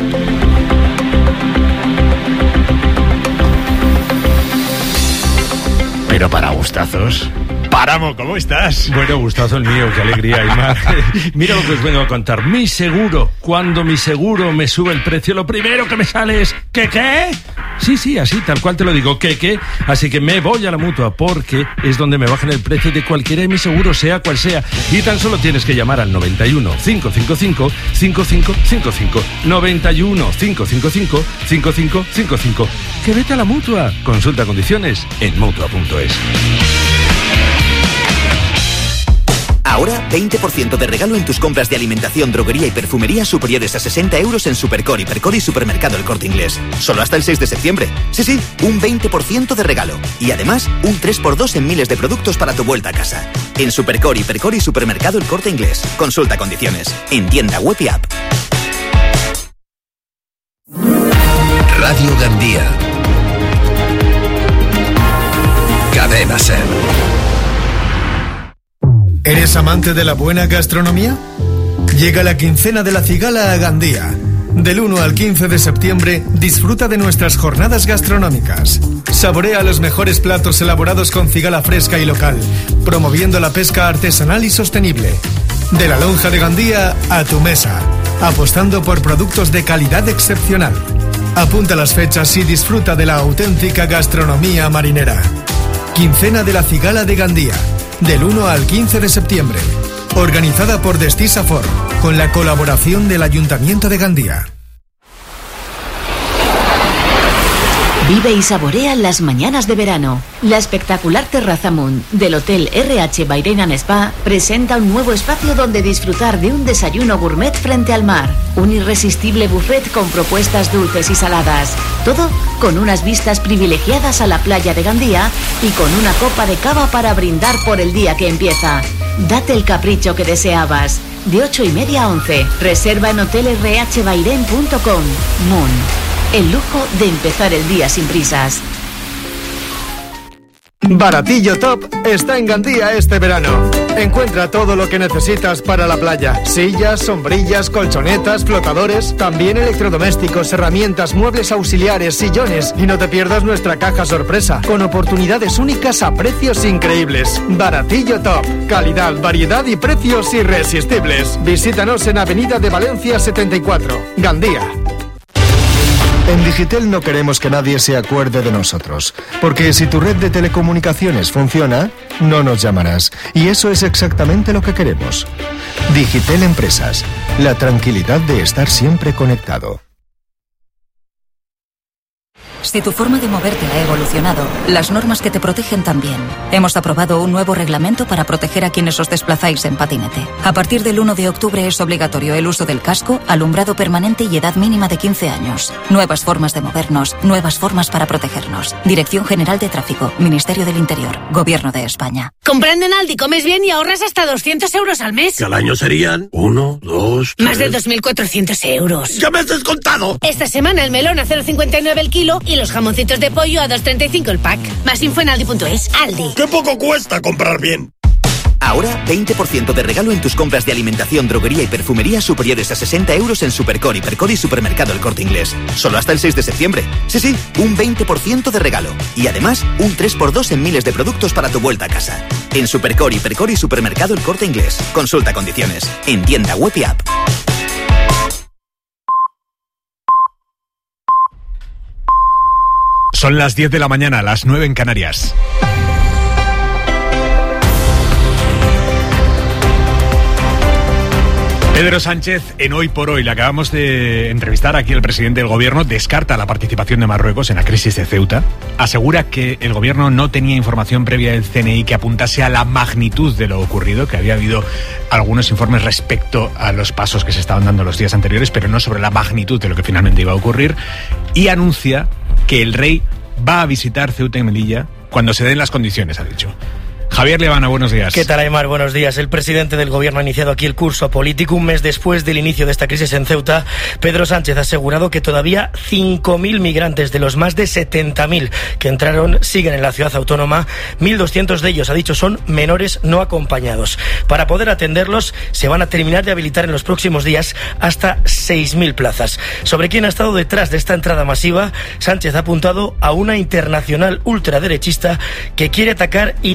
Pero para gustazos. Páramo, ¿cómo estás? Bueno, gustazo el mío, qué alegría, Aymar. Mira lo que os vengo a contar. Mi seguro, cuando mi seguro me sube el precio, lo primero que me sale es ¿qué qué? Sí, sí, así, tal cual te lo digo, que, que, así que me voy a la Mutua, porque es donde me bajan el precio de cualquiera de mis seguros, sea cual sea, y tan solo tienes que llamar al noventa y uno, cinco cinco cinco, cinco cinco cinco cinco, noventa y uno, cinco cinco cinco, cinco cinco cinco cinco, que vete a la Mutua, consulta condiciones en mutua punto es. Ahora, veinte por ciento de regalo en tus compras de alimentación, droguería y perfumería superiores a sesenta euros en Supercor, Hipercor y Supermercado El Corte Inglés. Solo hasta el seis de septiembre. Sí, sí, un veinte por ciento de regalo. Y además, un tres por dos en miles de productos para tu vuelta a casa. En Supercor, Hipercor y Supermercado El Corte Inglés. Consulta condiciones. En tienda web y app. Radio Gandía. Cadena Ser. ¿Eres amante de la buena gastronomía? Llega la quincena de la cigala a Gandía. Del uno al quince de septiembre, disfruta de nuestras jornadas gastronómicas. Saborea los mejores platos elaborados con cigala fresca y local, promoviendo la pesca artesanal y sostenible. De la lonja de Gandía a tu mesa, apostando por productos de calidad excepcional. Apunta las fechas y disfruta de la auténtica gastronomía marinera. Quincena de la cigala de Gandía. Del uno al quince de septiembre. Organizada por Destisafor, con la colaboración del Ayuntamiento de Gandía. Vive y saborea las mañanas de verano. La espectacular Terraza Moon del Hotel R H Bahrein and Spa presenta un nuevo espacio donde disfrutar de un desayuno gourmet frente al mar. Un irresistible buffet con propuestas dulces y saladas. Todo con unas vistas privilegiadas a la playa de Gandía y con una copa de cava para brindar por el día que empieza. Date el capricho que deseabas. De ocho y media a once. Reserva en hotel r h bahrein punto com. Moon. El lujo de empezar el día sin prisas. Baratillo Top está en Gandía este verano. Encuentra todo lo que necesitas para la playa. Sillas, sombrillas, colchonetas, flotadores, también electrodomésticos, herramientas, muebles auxiliares, sillones. Y no te pierdas nuestra caja sorpresa, con oportunidades únicas a precios increíbles. Baratillo Top. Calidad, variedad y precios irresistibles. Visítanos en Avenida de Valencia setenta y cuatro, Gandía. En Digitel no queremos que nadie se acuerde de nosotros, porque si tu red de telecomunicaciones funciona, no nos llamarás. Y eso es exactamente lo que queremos. Digitel Empresas, la tranquilidad de estar siempre conectado. Si tu forma de moverte ha evolucionado, las normas que te protegen también. Hemos aprobado un nuevo reglamento para proteger a quienes os desplazáis en patinete. A partir del uno de octubre es obligatorio el uso del casco, alumbrado permanente y edad mínima de quince años. Nuevas formas de movernos, nuevas formas para protegernos. Dirección General de Tráfico, Ministerio del Interior, Gobierno de España. Comprando en Aldi comes bien y ahorras hasta doscientos euros al mes. Que al año serían uno, dos, tres... Más de dos mil cuatrocientos euros. ¡Ya me has descontado! Esta semana el melón a cero coma cincuenta y nueve el kilo y los jamoncitos de pollo a dos coma treinta y cinco el pack. Más info en aldi punto es. Aldi. ¡Qué poco cuesta comprar bien! Ahora, veinte por ciento de regalo en tus compras de alimentación, droguería y perfumería superiores a sesenta euros en Supercor, Hipercor y Supermercado El Corte Inglés. Solo hasta el seis de septiembre. Sí, sí, un veinte por ciento de regalo. Y además, un tres por dos en miles de productos para tu vuelta a casa. En Supercor, Hipercor y Supermercado El Corte Inglés. Consulta condiciones. En tienda web y app. Son las diez de la mañana, las nueve en Canarias. Pedro Sánchez, en Hoy por Hoy, le acabamos de entrevistar aquí el presidente del gobierno, descarta la participación de Marruecos en la crisis de Ceuta, asegura que el gobierno no tenía información previa del C N I que apuntase a la magnitud de lo ocurrido, que había habido algunos informes respecto a los pasos que se estaban dando los días anteriores, pero no sobre la magnitud de lo que finalmente iba a ocurrir, y anuncia que el rey va a visitar Ceuta y Melilla cuando se den las condiciones, ha dicho. Javier Levana, buenos días. ¿Qué tal, Aymar? Buenos días. El presidente del gobierno ha iniciado aquí el curso político. Un mes después del inicio de esta crisis en Ceuta, Pedro Sánchez ha asegurado que todavía cinco mil migrantes de los más de setenta mil que entraron siguen en la ciudad autónoma. mil doscientos de ellos, ha dicho, son menores no acompañados. Para poder atenderlos, se van a terminar de habilitar en los próximos días hasta seis mil plazas. Sobre quién ha estado detrás de esta entrada masiva, Sánchez ha apuntado a una internacional ultraderechista que quiere atacar y dividir a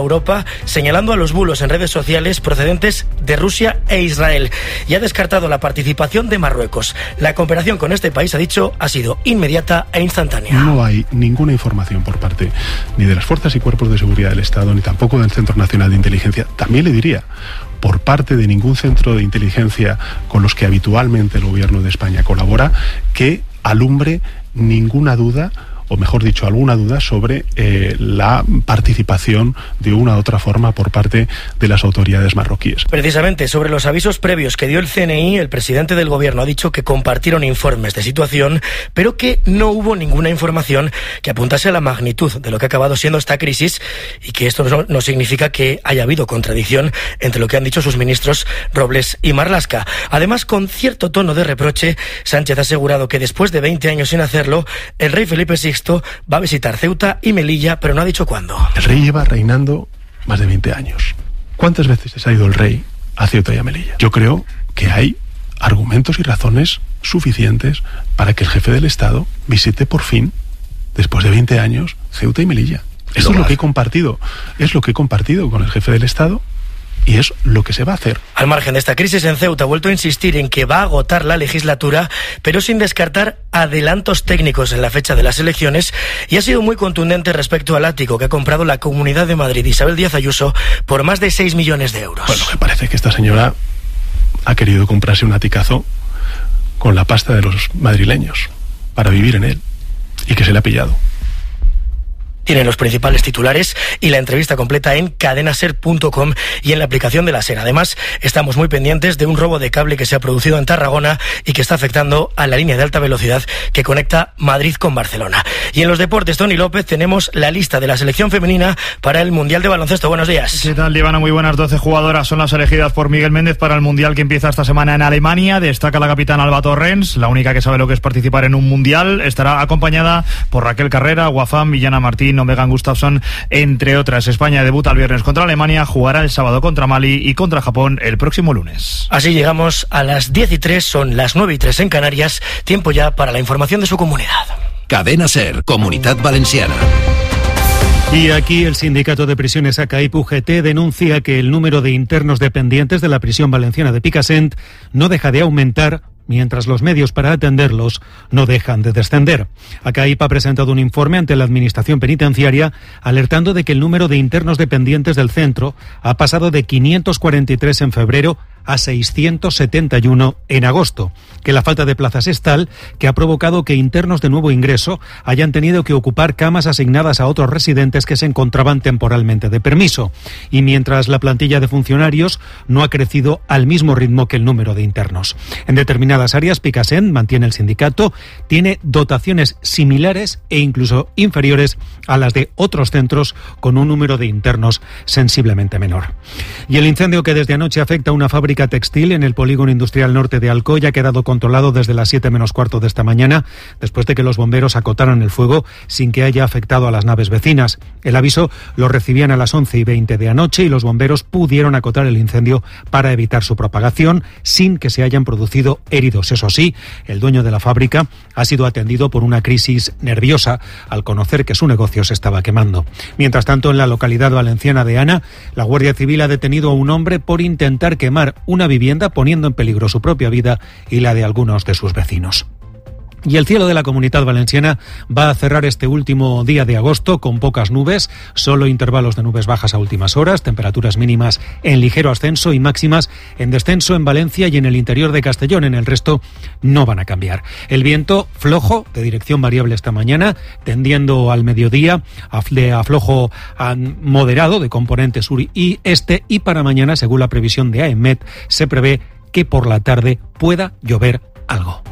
Europa, señalando a los bulos en redes sociales procedentes de Rusia e Israel, y ha descartado la participación de Marruecos. La cooperación con este país, ha dicho, ha sido inmediata e instantánea. No hay ninguna información por parte ni de las fuerzas y cuerpos de seguridad del Estado, ni tampoco del Centro Nacional de Inteligencia. También le diría, por parte de ningún centro de inteligencia con los que habitualmente el gobierno de España colabora, que alumbre ninguna duda, o mejor dicho, alguna duda sobre eh, la participación de una u otra forma por parte de las autoridades marroquíes. Precisamente sobre los avisos previos que dio el C N I, el presidente del gobierno ha dicho que compartieron informes de situación, pero que no hubo ninguna información que apuntase a la magnitud de lo que ha acabado siendo esta crisis, y que esto no, no significa que haya habido contradicción entre lo que han dicho sus ministros Robles y Marlaska. Además, con cierto tono de reproche, Sánchez ha asegurado que después de veinte años sin hacerlo, el rey Felipe sexto va a visitar Ceuta y Melilla, pero no ha dicho cuándo. El rey lleva reinando más de veinte años. ¿Cuántas veces se ha ido el rey a Ceuta y a Melilla? Yo creo que hay argumentos y razones suficientes para que el jefe del Estado visite por fin, después de veinte años, Ceuta y Melilla. Eso es lo que he compartido, es lo que he compartido con el jefe del Estado. Y es lo que se va a hacer. Al margen de esta crisis en Ceuta, ha vuelto a insistir en que va a agotar la legislatura, pero sin descartar adelantos técnicos en la fecha de las elecciones, y ha sido muy contundente respecto al ático que ha comprado la Comunidad de Madrid, Isabel Díaz Ayuso, por más de seis millones de euros. Bueno, me parece que esta señora ha querido comprarse un aticazo con la pasta de los madrileños para vivir en él, y que se le ha pillado. Tienen los principales titulares y la entrevista completa en cadenaser punto com y en la aplicación de la SER. Además, estamos muy pendientes de un robo de cable que se ha producido en Tarragona y que está afectando a la línea de alta velocidad que conecta Madrid con Barcelona. Y en los deportes, Tony López, tenemos la lista de la selección femenina para el Mundial de Baloncesto. Buenos días. ¿Qué tal, Líbana? Muy buenas. doce jugadoras son las elegidas por Miguel Méndez para el Mundial que empieza esta semana en Alemania. Destaca la capitana Alba Torrens, la única que sabe lo que es participar en un Mundial. Estará acompañada por Raquel Carrera, Guafán, Villana Martín o Megan Gustafsson, entre otras. España debuta el viernes contra Alemania, jugará el sábado contra Mali y contra Japón el próximo lunes. Así llegamos a las diez y tres, son las nueve y tres en Canarias. Tiempo ya para la información de su comunidad. Cadena SER, Comunidad Valenciana. Y aquí el sindicato de prisiones A C A I P U G T denuncia que el número de internos dependientes de la prisión valenciana de Picassent no deja de aumentar, mientras los medios para atenderlos no dejan de descender. A C A I P ha presentado un informe ante la Administración Penitenciaria alertando de que el número de internos dependientes del centro ha pasado de quinientos cuarenta y tres en febrero a seiscientos setenta y uno en agosto, que la falta de plazas es tal que ha provocado que internos de nuevo ingreso hayan tenido que ocupar camas asignadas a otros residentes que se encontraban temporalmente de permiso, y mientras la plantilla de funcionarios no ha crecido al mismo ritmo que el número de internos. En determinadas áreas, Picassent, mantiene el sindicato, tiene dotaciones similares e incluso inferiores a las de otros centros con un número de internos sensiblemente menor. Y el incendio que desde anoche afecta a una fábrica textil en el polígono industrial norte de Alcoy ha quedado controlado desde las siete menos cuarto de esta mañana, después de que los bomberos acotaran el fuego sin que haya afectado a las naves vecinas. El aviso lo recibían a las once y veinte de anoche y los bomberos pudieron acotar el incendio para evitar su propagación sin que se hayan producido heridos. Eso sí, el dueño de la fábrica ha sido atendido por una crisis nerviosa al conocer que su negocio se estaba quemando. Mientras tanto, en la localidad valenciana de Ana, la Guardia Civil ha detenido a un hombre por intentar quemar una vivienda, poniendo en peligro su propia vida y la de algunos de sus vecinos. Y el cielo de la Comunidad Valenciana va a cerrar este último día de agosto con pocas nubes, solo intervalos de nubes bajas a últimas horas, temperaturas mínimas en ligero ascenso y máximas en descenso en Valencia y en el interior de Castellón. En el resto no van a cambiar. El viento flojo, de dirección variable esta mañana, tendiendo al mediodía, de aflojo moderado de componente sur y este, y para mañana, según la previsión de AEMET, se prevé que por la tarde pueda llover algo.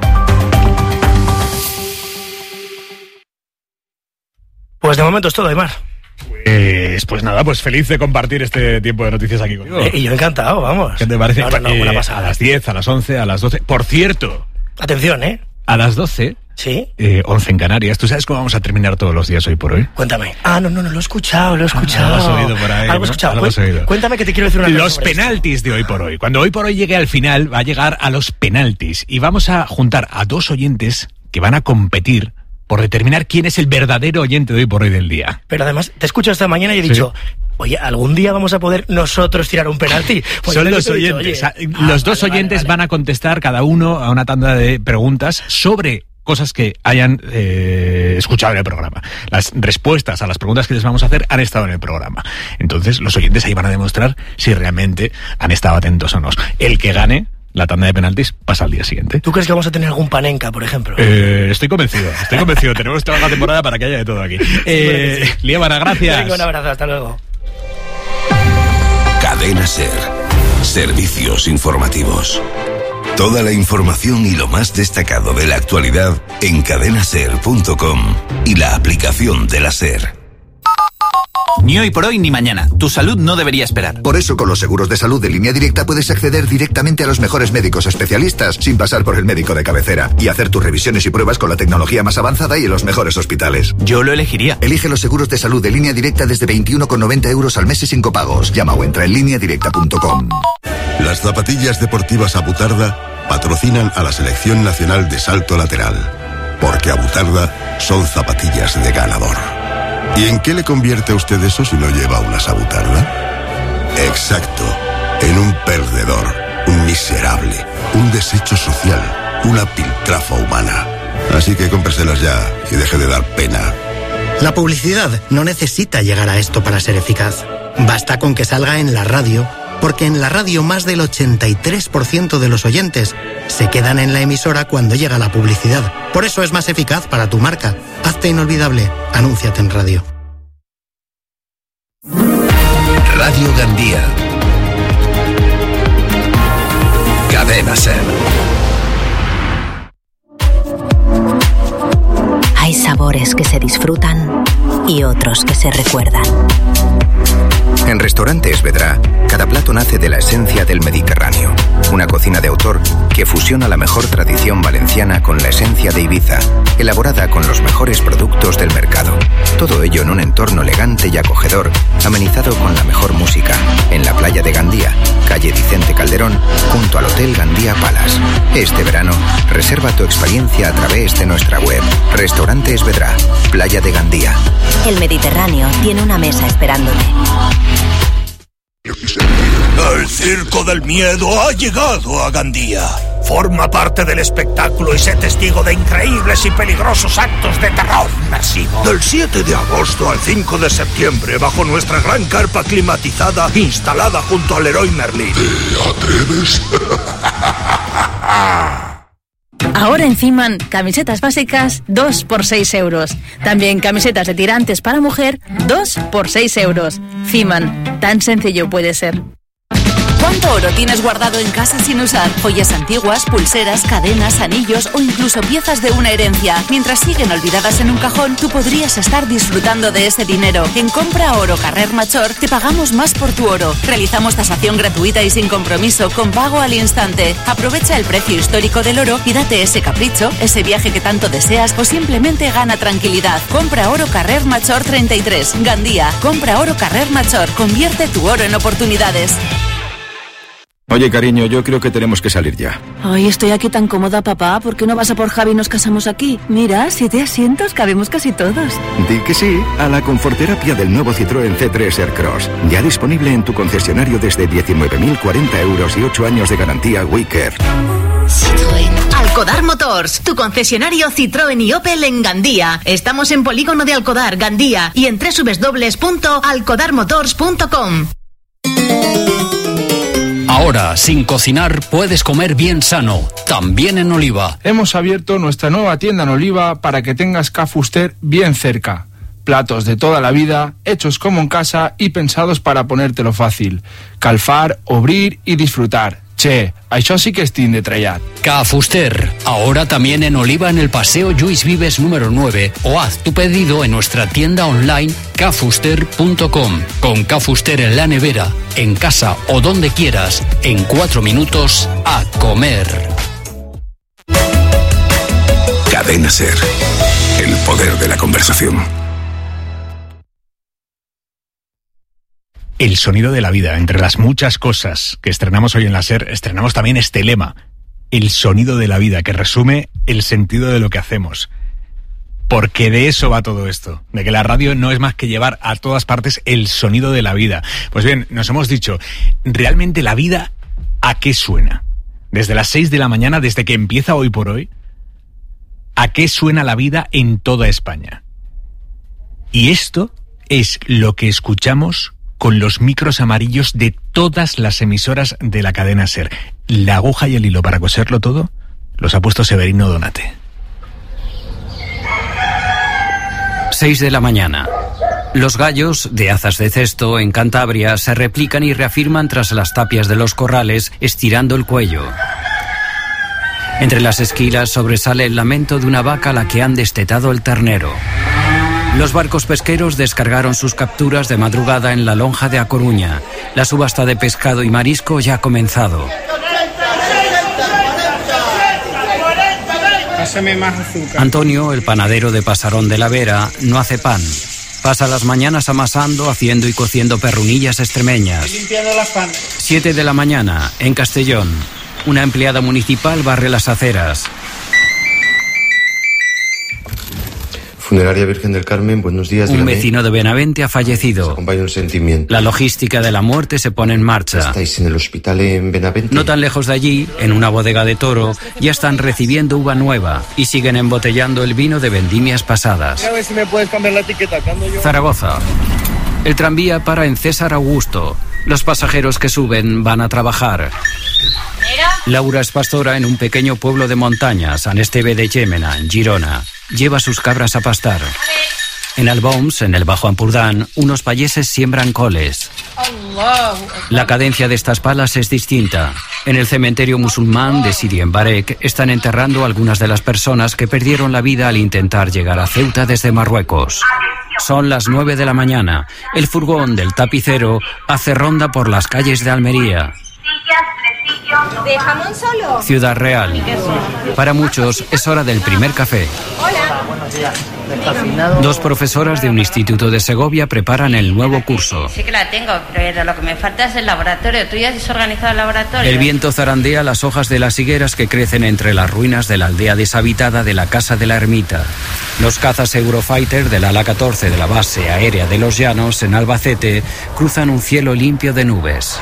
Pues de momento es todo, Aymar. Pues, pues nada, pues feliz de compartir este tiempo de noticias aquí contigo. Eh, y yo encantado, vamos. ¿Qué te parece? No, no, no, eh, una pasada. A las diez, a las once, a las doce. Por cierto. Atención, ¿eh? A las doce. Sí. Eh, once en Canarias. ¿Tú sabes cómo vamos a terminar todos los días hoy por hoy? Cuéntame. Ah, no, no, no, lo he escuchado, lo he escuchado. Ah, algo has oído por ahí. Algo ¿no? he escuchado. Algo has oído. Cuéntame que te quiero decir una cosa. Los penaltis esto. de hoy por hoy. Cuando hoy por hoy llegue al final, va a llegar a los penaltis. Y vamos a juntar a dos oyentes que van a competir por determinar quién es el verdadero oyente de hoy por hoy del día. Pero además, te escucho esta mañana y he dicho, sí. oye, ¿algún día vamos a poder nosotros tirar un penalti? Pues son los oyentes. Dicho, o sea, los ah, dos vale, oyentes vale, vale. van a contestar cada uno a una tanda de preguntas sobre cosas que hayan eh, escuchado en el programa. Las respuestas a las preguntas que les vamos a hacer han estado en el programa. Entonces, los oyentes ahí van a demostrar si realmente han estado atentos o no. El que gane la tanda de penaltis pasa al día siguiente. ¿Tú crees que vamos a tener algún panenca, por ejemplo? Eh, estoy convencido, estoy convencido. Tenemos toda la temporada para que haya de todo aquí. Eh, sí. Líbana, gracias. Venga, un abrazo, hasta luego. Cadena SER. Servicios informativos. Toda la información y lo más destacado de la actualidad en cadena ser punto com y la aplicación de la SER. Ni hoy por hoy ni mañana. Tu salud no debería esperar. Por eso, con los seguros de salud de Línea Directa puedes acceder directamente a los mejores médicos especialistas sin pasar por el médico de cabecera y hacer tus revisiones y pruebas con la tecnología más avanzada y en los mejores hospitales. Yo lo elegiría. Elige los seguros de salud de Línea Directa desde veintiuno con noventa euros al mes y sin copagos. Llama o entra en línea directa punto com. Las zapatillas deportivas Abutarda patrocinan a la Selección Nacional de Salto Lateral, porque Abutarda son zapatillas de ganador. ¿Y en qué le convierte a usted eso si no lleva unas Abutarda? Exacto, en un perdedor, un miserable, un desecho social, una piltrafa humana. Así que cómpreselas ya y deje de dar pena. La publicidad no necesita llegar a esto para ser eficaz. Basta con que salga en la radio, porque en la radio más del ochenta y tres por ciento de los oyentes se quedan en la emisora cuando llega la publicidad. Por eso es más eficaz para tu marca. Hazte inolvidable. Anúnciate en radio. Radio Gandía. Cadena SER. Hay sabores que se disfrutan y otros que se recuerdan. En Restaurante Esvedra, cada plato nace de la esencia del Mediterráneo. Una cocina de autor que fusiona la mejor tradición valenciana con la esencia de Ibiza, elaborada con los mejores productos del mercado. Todo ello en un entorno elegante y acogedor, amenizado con la mejor música, en la playa de Gandía, calle Vicente Calderón, junto al Hotel Gandía Palace. Este verano, reserva tu experiencia a través de nuestra web. Restaurante Esvedra, playa de Gandía. El Mediterráneo tiene una mesa esperándote. El Circo del Miedo ha llegado a Gandía. Forma parte del espectáculo y sé testigo de increíbles y peligrosos actos de terror inmersivo. Del siete de agosto al cinco de septiembre, bajo nuestra gran carpa climatizada instalada junto al Leroy Merlin. ¿Te atreves? Ahora en Fiman, camisetas básicas, dos por seis euros. También camisetas de tirantes para mujer, dos por seis euros. Fiman, tan sencillo puede ser. ¿Cuánto oro tienes guardado en casa sin usar? Joyas antiguas, pulseras, cadenas, anillos o incluso piezas de una herencia. Mientras siguen olvidadas en un cajón, tú podrías estar disfrutando de ese dinero. En Compra Oro Carrer Major te pagamos más por tu oro. Realizamos tasación gratuita y sin compromiso, con pago al instante. Aprovecha el precio histórico del oro y date ese capricho, ese viaje que tanto deseas o simplemente gana tranquilidad. Compra Oro Carrer Major treinta y tres, Gandía. Compra Oro Carrer Major. Convierte tu oro en oportunidades. Oye, cariño, yo creo que tenemos que salir ya. Ay, estoy aquí tan cómoda, papá. ¿Por qué no vas a por Javi y nos casamos aquí? Mira, siete asientos, cabemos casi todos. Di que sí a la conforterapia del nuevo Citroën C tres Aircross. Ya disponible en tu concesionario desde diecinueve mil cuarenta euros y ocho años de garantía WeCare. Citroën. Alcodar Motors, tu concesionario Citroën y Opel en Gandía. Estamos en Polígono de Alcodar, Gandía, y en doble u doble u doble u punto alcodar motors punto com. Ahora, sin cocinar, puedes comer bien sano, también en Oliva. Hemos abierto nuestra nueva tienda en Oliva para que tengas Ca Fuster bien cerca. Platos de toda la vida, hechos como en casa y pensados para ponértelo fácil. Calfar, obrir y disfrutar. Che, això sí que és tin de trellat. Ca Fuster, ahora también en Oliva en el Paseo Lluís Vives número nueve o haz tu pedido en nuestra tienda online ca fuster punto com. Con Ca Fuster en la nevera, en casa o donde quieras, en cuatro minutos a comer. Cadena SER, el poder de la conversación. El sonido de la vida. Entre las muchas cosas que estrenamos hoy en la SER, estrenamos también este lema, el sonido de la vida, que resume el sentido de lo que hacemos. porque de eso va todo esto, de que la radio no es más que llevar a todas partes el sonido de la vida. Pues bien, nos hemos dicho, ¿realmente la vida a qué suena? Desde las seis de la mañana, desde que empieza Hoy por Hoy, ¿a qué suena la vida en toda España? Y esto es lo que escuchamos con los micros amarillos de todas las emisoras de la cadena SER. La aguja y el hilo para coserlo todo los ha puesto Severino Donate. seis de la mañana. Los gallos de Azas de Cesto, en Cantabria, se replican y reafirman tras las tapias de los corrales, estirando el cuello. Entre las esquilas sobresale el lamento de una vaca a la que han destetado el ternero. Los barcos pesqueros descargaron sus capturas de madrugada en la lonja de A Coruña. La subasta de pescado y marisco ya ha comenzado. Pásame más azúcar. Antonio, el panadero de Pasarón de la Vera, no hace pan. Pasa las mañanas amasando, haciendo y cociendo perrunillas extremeñas. Limpiando las panes. Siete de la mañana, en Castellón. Una empleada municipal barre las aceras. Funeraria Virgen del Carmen, buenos días. Un dígame. vecino de Benavente ha fallecido. Acompaña un sentimiento. La logística de la muerte se pone en marcha. ¿Estáis en el hospital en Benavente? No tan lejos de allí, en una bodega de Toro, ya están recibiendo uva nueva y siguen embotellando el vino de vendimias pasadas. A ver si me puedes cambiar la etiqueta. Que ando yo... Zaragoza. El tranvía para en César Augusto. Los pasajeros que suben van a trabajar. Laura es pastora en un pequeño pueblo de montaña, San Esteve de Llémena, en Girona. Lleva sus cabras a pastar. En Alboms, en el Bajo Ampurdán, unos payeses siembran coles. La cadencia de estas palas es distinta. En el cementerio musulmán de Sidi en Barek están enterrando algunas de las personas que perdieron la vida al intentar llegar a Ceuta desde Marruecos. Son las nueve de la mañana. El furgón del tapicero hace ronda por las calles de Almería. ¿De jamón solo? Ciudad Real. Para muchos es hora del primer café. Hola. Buenos días. Dos profesoras de un instituto de Segovia preparan el nuevo curso. Sí que la tengo, pero lo que me falta es el laboratorio. ¿Tú ya has organizado el laboratorio? El viento zarandea las hojas de las higueras que crecen entre las ruinas de la aldea deshabitada de la Casa de la Ermita. Los cazas Eurofighter del ala catorce de la base aérea de Los Llanos, en Albacete, cruzan un cielo limpio de nubes.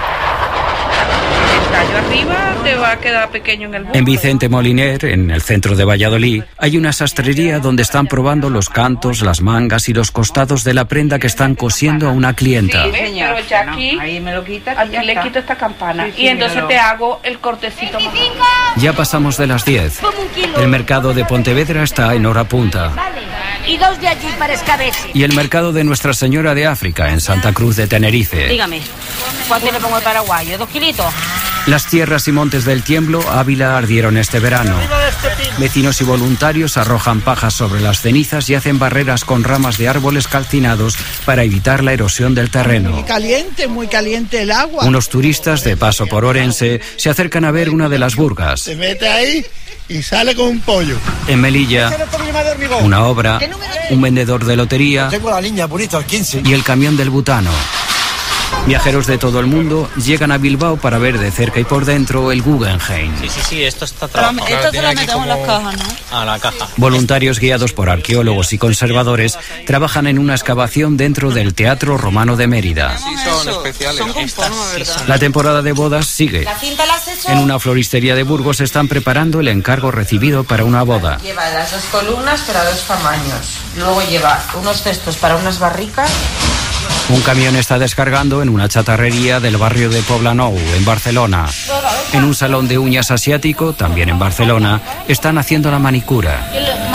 Arriba te va a quedar pequeño en el buque. En Vicente Moliner, en el centro de Valladolid, hay una sastrería donde están probando los cantos, las mangas y los costados de la prenda que están cosiendo a una clienta. Sí, pero ya aquí, ahí me lo quitas, aquí le quito esta campana sí, sí, y entonces míralo. Te hago el cortecito. Ya pasamos de las diez. El mercado de Pontevedra está en hora punta. Vale. Y dos de allí para escabeche. Y el mercado de Nuestra Señora de África, en Santa Cruz de Tenerife. Dígame, ¿cuánto le pongo el paraguayo? ¿Dos kilitos? Las tierras y montes del Tiemblo, Ávila, ardieron este verano. Vecinos y voluntarios arrojan pajas sobre las cenizas y hacen barreras con ramas de árboles calcinados para evitar la erosión del terreno. Muy caliente, muy caliente el agua. Unos turistas de paso por Orense se acercan a ver una de las burgas. Se mete ahí y sale con un pollo. En Melilla, una obra, un vendedor de lotería y el camión del butano. Viajeros de todo el mundo llegan a Bilbao para ver de cerca y por dentro el Guggenheim. Sí, sí, sí, esto está trabajado. Esto se lo metemos en las cajas, ¿no? A la caja. Voluntarios guiados por arqueólogos y conservadores trabajan en una excavación dentro del Teatro Romano de Mérida. Sí, son especiales. Son con forma, ¿verdad? La temporada de bodas sigue. ¿La cinta la has hecho? En una floristería de Burgos están preparando el encargo recibido para una boda. Lleva las dos columnas para dos tamaños. Luego lleva unos cestos para unas barricas. Un camión está descargando en una chatarrería del barrio de Poblenou, en Barcelona. En un salón de uñas asiático, también en Barcelona, están haciendo la manicura.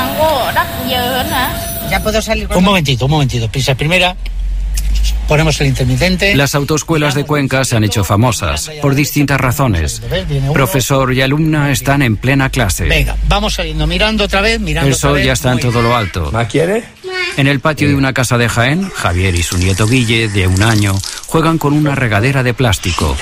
Ya puedo salir con... Un momentito, un momentito. Pisa primera. Ponemos el intermitente. Las autoescuelas de Cuenca se han hecho famosas por distintas razones. Profesor y alumna están en plena clase. Venga, vamos saliendo, mirando otra vez, mirando El sol otra vez. ya está en todo lo alto. ¿Más quiere? En el patio de una casa de Jaén, Javier y su nieto Guille, de un año, juegan con una regadera de plástico.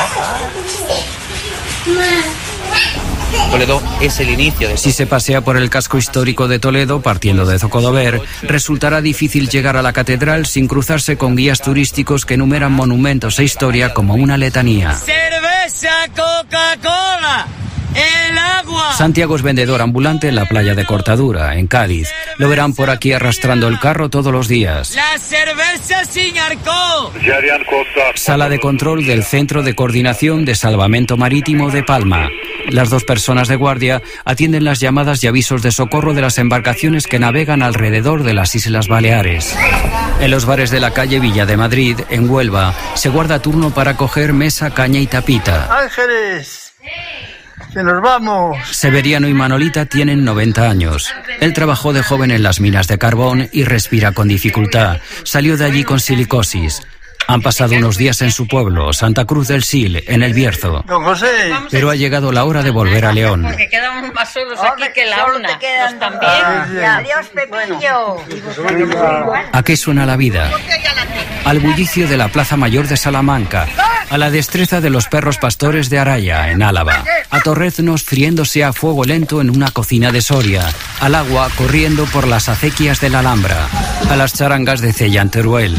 Toledo es el inicio de... Si se pasea por el casco histórico de Toledo, partiendo de Zocodover, resultará difícil llegar a la catedral sin cruzarse con guías turísticos que enumeran monumentos e historia como una letanía. ¡Cerveza Coca-Cola! ¡El agua! Santiago es vendedor ambulante en la playa de Cortadura, en Cádiz. Lo verán por aquí arrastrando el carro todos los días. ¡La cerveza sin arco! Sala de control del Centro de Coordinación de Salvamento Marítimo de Palma. Las dos personas de guardia atienden las llamadas y avisos de socorro de las embarcaciones que navegan alrededor de las Islas Baleares. En los bares de la calle Villa de Madrid, en Huelva, se guarda turno para coger mesa, caña y tapita. Ángeles, que nos vamos. Severiano y Manolita tienen noventa años. Él trabajó de joven en las minas de carbón y respira con dificultad. Salió de allí con silicosis. Han pasado unos días en su pueblo, Santa Cruz del Sil, en el Bierzo. Don José. Pero ha llegado la hora de volver a León. Porque quedamos más solos aquí que la una. Nos también. Adiós, Pepillo. ¿A qué suena la vida? Al bullicio de la Plaza Mayor de Salamanca, a la destreza de los perros pastores de Araya, en Álava, a torreznos friéndose a fuego lento en una cocina de Soria, al agua corriendo por las acequias de la Alhambra, a las charangas de Cella en Teruel.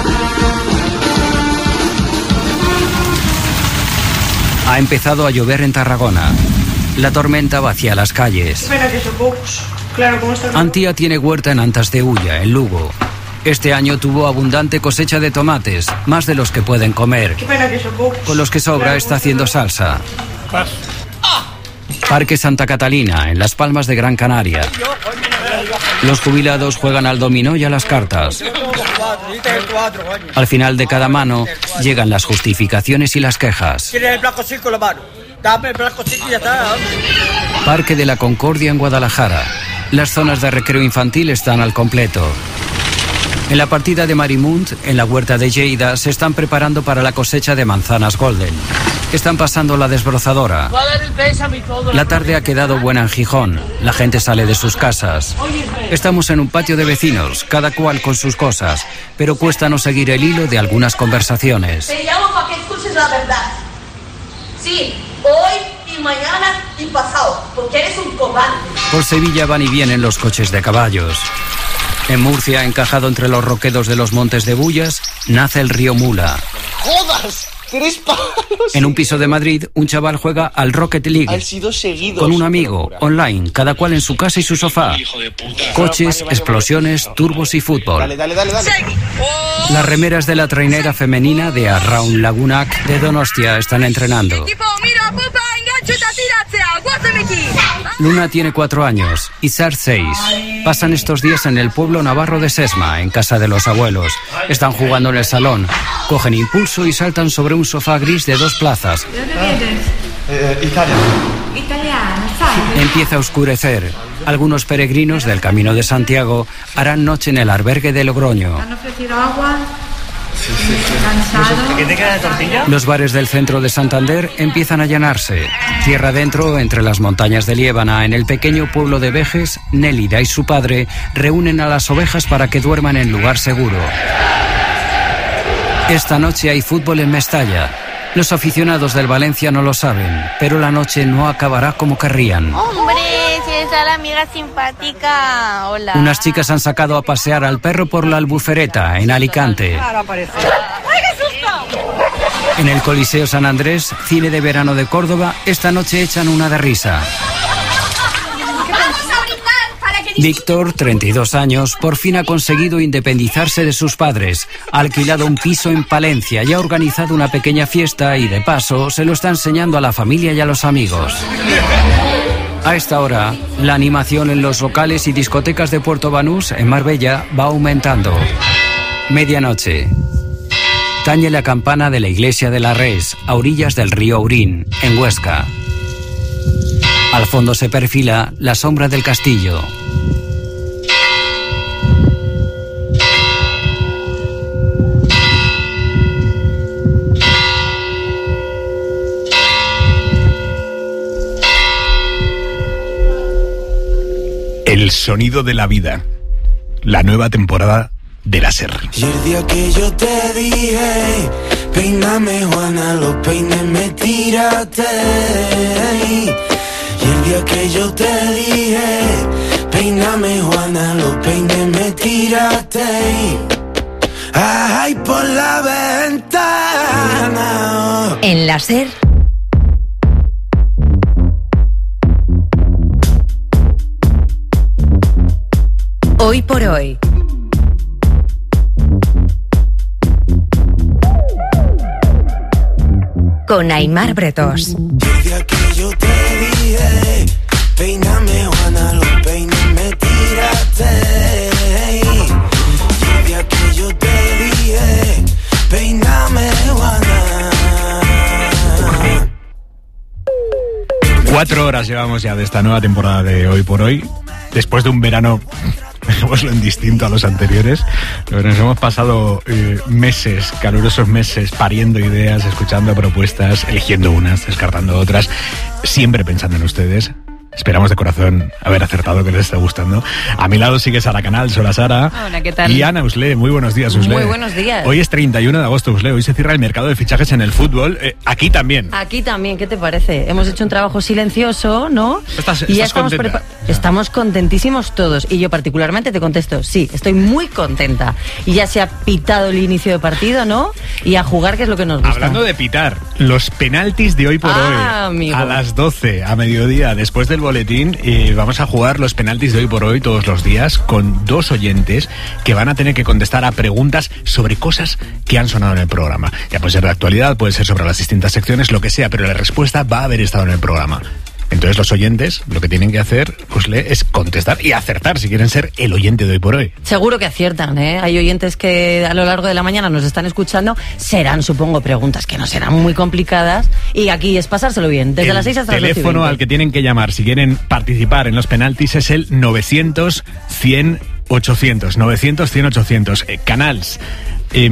Ha empezado a llover en Tarragona. La tormenta vacía las calles. Espera, que sopocos. Claro, ¿cómo está? Antía tiene huerta en Antas de Ulla, en Lugo. Este año tuvo abundante cosecha de tomates, más de los que pueden comer. Qué pena que sopocos. Con los que sobra está haciendo salsa. Parque Santa Catalina, en Las Palmas de Gran Canaria. Los jubilados juegan al dominó y a las cartas. Al final de cada mano llegan las justificaciones y las quejas. Tienes el blanco chico en la mano. Dame el blanco chico y ya está. Parque de la Concordia en Guadalajara. Las zonas de recreo infantil están al completo. En la partida de Marimunt, en la huerta de Lleida, se están preparando para la cosecha de manzanas Golden. Están pasando la desbrozadora. La tarde ha quedado buena en Gijón. La gente sale de sus casas. Estamos en un patio de vecinos, cada cual con sus cosas, pero cuesta no seguir el hilo de algunas conversaciones. Te llamo para que escuches la verdad. Sí, hoy y mañana y pasado, porque eres un cobarde. Por Sevilla van y vienen los coches de caballos. En Murcia, encajado entre los roquedos de los Montes de Bullas, nace el río Mula. ¡Jodas! ¡Tres palos! En un piso de Madrid, un chaval juega al Rocket League. Han sido seguidos. Con un amigo, online, cada cual en su casa y su sofá. Coches, explosiones, turbos y fútbol. Dale, dale, dale, dale. Las remeras de la trainera femenina de Arraun Lagunac de Donostia están entrenando. Luna tiene cuatro años y Sar seis. Pasan estos días en el pueblo navarro de Sesma, en casa de los abuelos. Están jugando en el salón, cogen impulso y saltan sobre un sofá gris de dos plazas. ¿De dónde vienes? Eh, Italia. Italiano, ¿sabes? Empieza a oscurecer. Algunos peregrinos del Camino de Santiago harán noche en el albergue de Logroño. ¿Han ofrecido agua? Sí, sí, sí. ¿Cansado? ¿Qué te queda de tortilla? Los bares del centro de Santander empiezan a llenarse. Tierra adentro, entre las montañas de Liébana, en el pequeño pueblo de Vejes, Nélida y su padre reúnen a las ovejas para que duerman en lugar seguro. Esta noche hay fútbol en Mestalla. Los aficionados del Valencia no lo saben, pero la noche no acabará como querrían. ¡Hombre! Si está la amiga simpática. Hola. Unas chicas han sacado a pasear al perro por la Albufereta, en Alicante. En el Coliseo San Andrés, cine de verano de Córdoba, esta noche echan una de risa. Víctor, treinta y dos años, por fin ha conseguido independizarse de sus padres. Ha alquilado un piso en Palencia y ha organizado una pequeña fiesta y, de paso, se lo está enseñando a la familia y a los amigos. A esta hora, la animación en los locales y discotecas de Puerto Banús, en Marbella, va aumentando. Medianoche. Tañe la campana de la iglesia de la Res, a orillas del río Urín, en Huesca. Al fondo se perfila la sombra del castillo. El sonido de la vida. La nueva temporada de la SER. Y el día que yo te dije, peíname Juana, los peines me tiraste. Y el día que yo te dije, peíname Juana, los peines me tiraste. Ay, por la ventana. En la SER, Hoy por hoy. Con Aimar Bretos. El día que yo te dije, peíname Juana, los peines me tiraste. El día que yo te dije, peíname Juana. Cuatro horas llevamos ya de esta nueva temporada de Hoy por Hoy, después de un verano, dejémoslo en distinto a los anteriores, pero nos hemos pasado eh, meses, calurosos meses, pariendo ideas, escuchando propuestas, eligiendo unas, descartando otras, siempre pensando en ustedes. Esperamos de corazón haber acertado, que les esté gustando. A mi lado sigue Sara Canal, hola Sara. Hola, ¿qué tal? Y Ana Usle, muy buenos días, Usle. Muy buenos días. Hoy es treinta y uno de agosto, Usle, hoy se cierra el mercado de fichajes en el fútbol, eh, aquí también. Aquí también, ¿qué te parece? Hemos hecho un trabajo silencioso, ¿no? ¿Estás, y ya estás estamos, contenta? prepa- estamos contentísimos todos. Y yo particularmente te contesto, sí, estoy muy contenta. Y ya se ha pitado el inicio de partido, ¿no? Y a jugar, que es lo que nos gusta. Hablando de pitar, los penaltis de Hoy por Ah, Hoy, amigo. a las doce, a mediodía, después del boletín, eh, vamos a jugar los penaltis de Hoy por Hoy todos los días con dos oyentes que van a tener que contestar a preguntas sobre cosas que han sonado en el programa. Ya puede ser de actualidad, puede ser sobre las distintas secciones, lo que sea, pero la respuesta va a haber estado en el programa. Entonces los oyentes lo que tienen que hacer, pues, es contestar y acertar si quieren ser el oyente de Hoy por Hoy. Seguro que aciertan, ¿eh? Hay oyentes que a lo largo de la mañana nos están escuchando. Serán, supongo, preguntas que no serán muy complicadas. Y aquí es pasárselo bien, desde el las seis hasta las doce y teléfono veinte. al que tienen que llamar si quieren participar en los penaltis es el novecientos, cien, ochocientos. novecientos, cien, ochocientos. Eh, Canals, eh,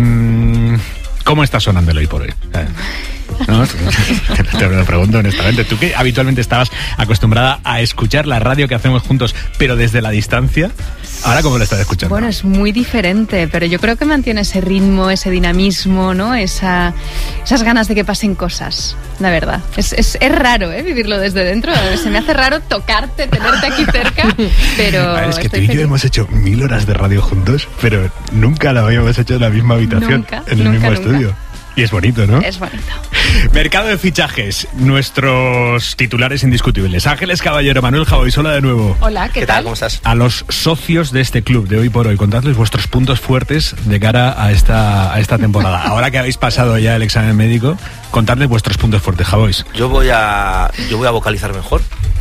¿cómo está sonando el Hoy por Hoy? Eh, ¿No? Te lo pregunto honestamente. Tú que habitualmente estabas acostumbrada a escuchar la radio que hacemos juntos, pero desde la distancia, ¿ahora cómo lo estás escuchando? Bueno, es muy diferente, pero yo creo que mantiene ese ritmo, ese dinamismo, ¿no? Esa, esas ganas de que pasen cosas, la verdad. Es, es, es raro, ¿eh? Vivirlo desde dentro. Se me hace raro tocarte, tenerte aquí cerca, pero Ah, es que tú estoy y yo feliz. hemos hecho mil horas de radio juntos, pero nunca lo habíamos hecho en la misma habitación, Nunca, en el nunca, mismo nunca. estudio. Y es bonito, ¿no? Es bonito. Mercado de fichajes, nuestros titulares indiscutibles. Ángeles Caballero, Manuel Javoisola de nuevo. Hola, ¿qué, tal? ¿Cómo estás? A los socios de este club de Hoy por Hoy, contadles vuestros puntos fuertes de cara a esta, a esta temporada. Ahora que habéis pasado ya el examen médico, contadles vuestros puntos fuertes, Javois. Yo voy a yo voy a vocalizar mejor.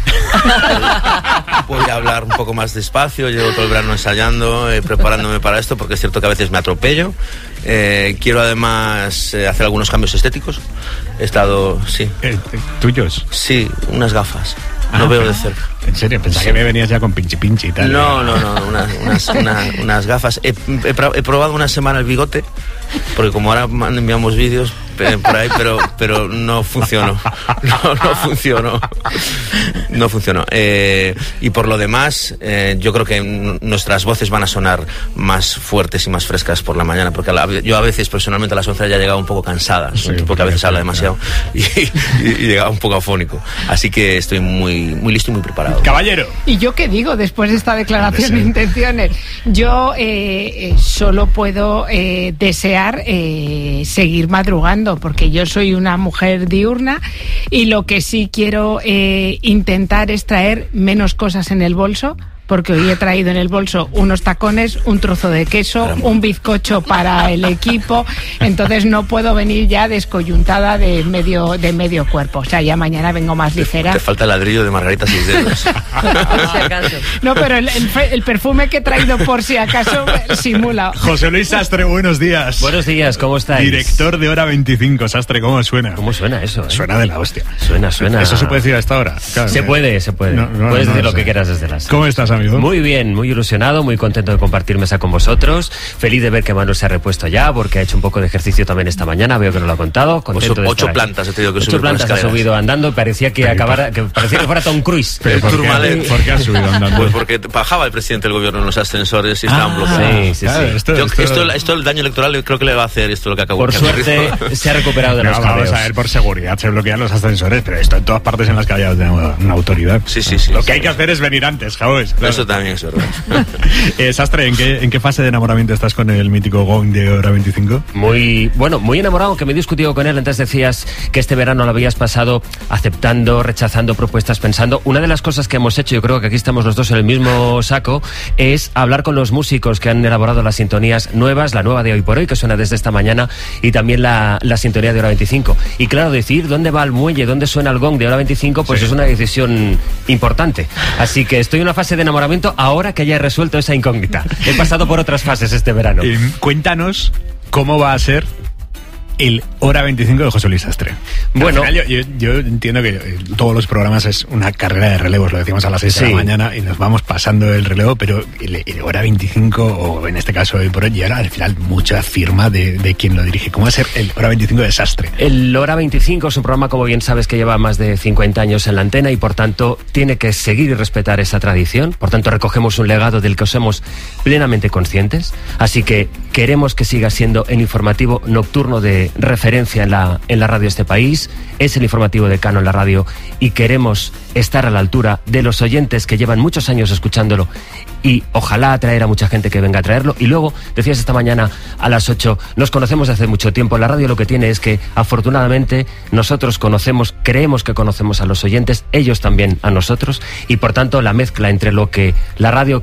Voy a hablar un poco más despacio. Llevo todo el verano ensayando, eh, preparándome para esto, porque es cierto que a veces me atropello. Eh, quiero además eh, hacer algunos cambios estéticos. He estado, sí. Eh, ¿Tuyos? Sí, unas gafas. Ah, No veo de pero- cerca. En serio, pensaba Sí. que me venías ya con pinchi pinchi y tal. No, no, no, unas, unas, una- unas gafas. He, he pro- he probado una semana el bigote, porque como ahora man- enviamos vídeos eh, por ahí, pero, pero no funcionó. No, no funcionó. No funcionó. Eh, y por lo demás, eh, yo creo que n- nuestras voces van a sonar más fuertes y más frescas por la mañana, porque a la- yo a veces personalmente a las once ya llegaba un poco cansada, Sí, porque a veces sí, habla claro. demasiado y, y- y llegaba un poco afónico. Así que estoy muy, muy listo y muy preparado. Caballero. ¿Y yo qué digo después de esta declaración de Deseo. intenciones? Yo eh, eh, solo puedo eh, desear eh, seguir madrugando, porque yo soy una mujer diurna y lo que sí quiero eh, intentar es traer menos cosas en el bolso, porque hoy he traído en el bolso unos tacones, un trozo de queso, un bizcocho para el equipo, entonces no puedo venir ya descoyuntada de medio de medio cuerpo, o sea, ya mañana vengo más ligera. Te falta el ladrillo de Margarita seis dedos. No, pero el, el fe- el perfume que he traído por si acaso simula. José Luis Sastre, buenos días. Buenos días, ¿cómo estáis? Director de Hora veinticinco, Sastre, ¿cómo suena? ¿Cómo suena eso? eh? Suena de la hostia. Suena, suena. ¿Eso se puede decir a esta hora? Claro, se eh. puede, se puede. No, no, Puedes no decir lo lo que sé. quieras desde las. ¿Cómo estás, amigo? Muy bien, muy ilusionado, muy contento de compartir mesa con vosotros. Feliz de ver que Manuel se ha repuesto ya, porque ha hecho un poco de ejercicio también esta mañana. Veo que no lo ha contado. Contento Ocho, de ocho estar aquí. plantas he tenido que Ocho subir por plantas ha escaleras. subido andando. Parecía que acabara, que parecía que fuera Tom Cruise. Pero ¿por qué? Turmalet. ¿Por qué has subido andando? Pues porque bajaba el presidente del gobierno en los ascensores y estaban Ah, bloqueados. sí, sí, Claro, sí. esto- Yo- esto- esto, esto el daño electoral creo que le va a hacer esto lo que acabo Por que suerte aterrizó. se ha recuperado de No, los vamos jadeos. a ver, por seguridad se bloquean los ascensores, pero esto en todas partes en las que haya una, una autoridad. Sí, sí, sí. Lo sí. que hay que hacer es venir antes, Javois. Claro. Eso también es verdad. eh, Sastre, ¿en qué, ¿en qué fase de enamoramiento estás con el mítico Gong de Hora veinticinco? Muy, bueno, muy enamorado, que me he discutido con él. Antes decías que este verano lo habías pasado aceptando, rechazando propuestas, pensando. Una de las cosas que hemos hecho, yo creo que aquí estamos los dos en el mismo saco, es hablar con los músicos que han elaborado las sintonías nuevas, la nueva de Hoy por Hoy, que suena desde esta mañana, y también la, la sintonía de Hora veinticinco. Y claro, decir dónde va el muelle, dónde suena el gong de Hora veinticinco, pues sí, es una decisión importante. Así que estoy en una fase de enamoramiento ahora que ya he resuelto esa incógnita. He pasado por otras fases este verano. Eh, cuéntanos cómo va a ser el Hora veinticinco de José Luis Sastre. Bueno, al final yo, yo, yo entiendo que todos los programas es una carrera de relevos, lo decimos a las seis sí. de la mañana y nos vamos pasando el relevo, pero el, el Hora veinticinco, o en este caso Hoy por Hoy, ya era al final mucha firma de, de quien lo dirige. ¿Cómo va a ser el Hora veinticinco de Sastre? El Hora veinticinco es un programa, como bien sabes, que lleva más de cincuenta años en la antena y por tanto tiene que seguir y respetar esa tradición. Por tanto recogemos un legado del que somos plenamente conscientes, así que queremos que siga siendo el informativo nocturno de referencia en la, en la radio de este país. Es el informativo de Cano en la radio y queremos estar a la altura de los oyentes que llevan muchos años escuchándolo y ojalá atraer a mucha gente que venga a traerlo. Y luego, decías esta mañana a las ocho, nos conocemos desde hace mucho tiempo. La radio lo que tiene es que afortunadamente nosotros conocemos, creemos que conocemos a los oyentes, ellos también a nosotros, y por tanto la mezcla entre lo que la radio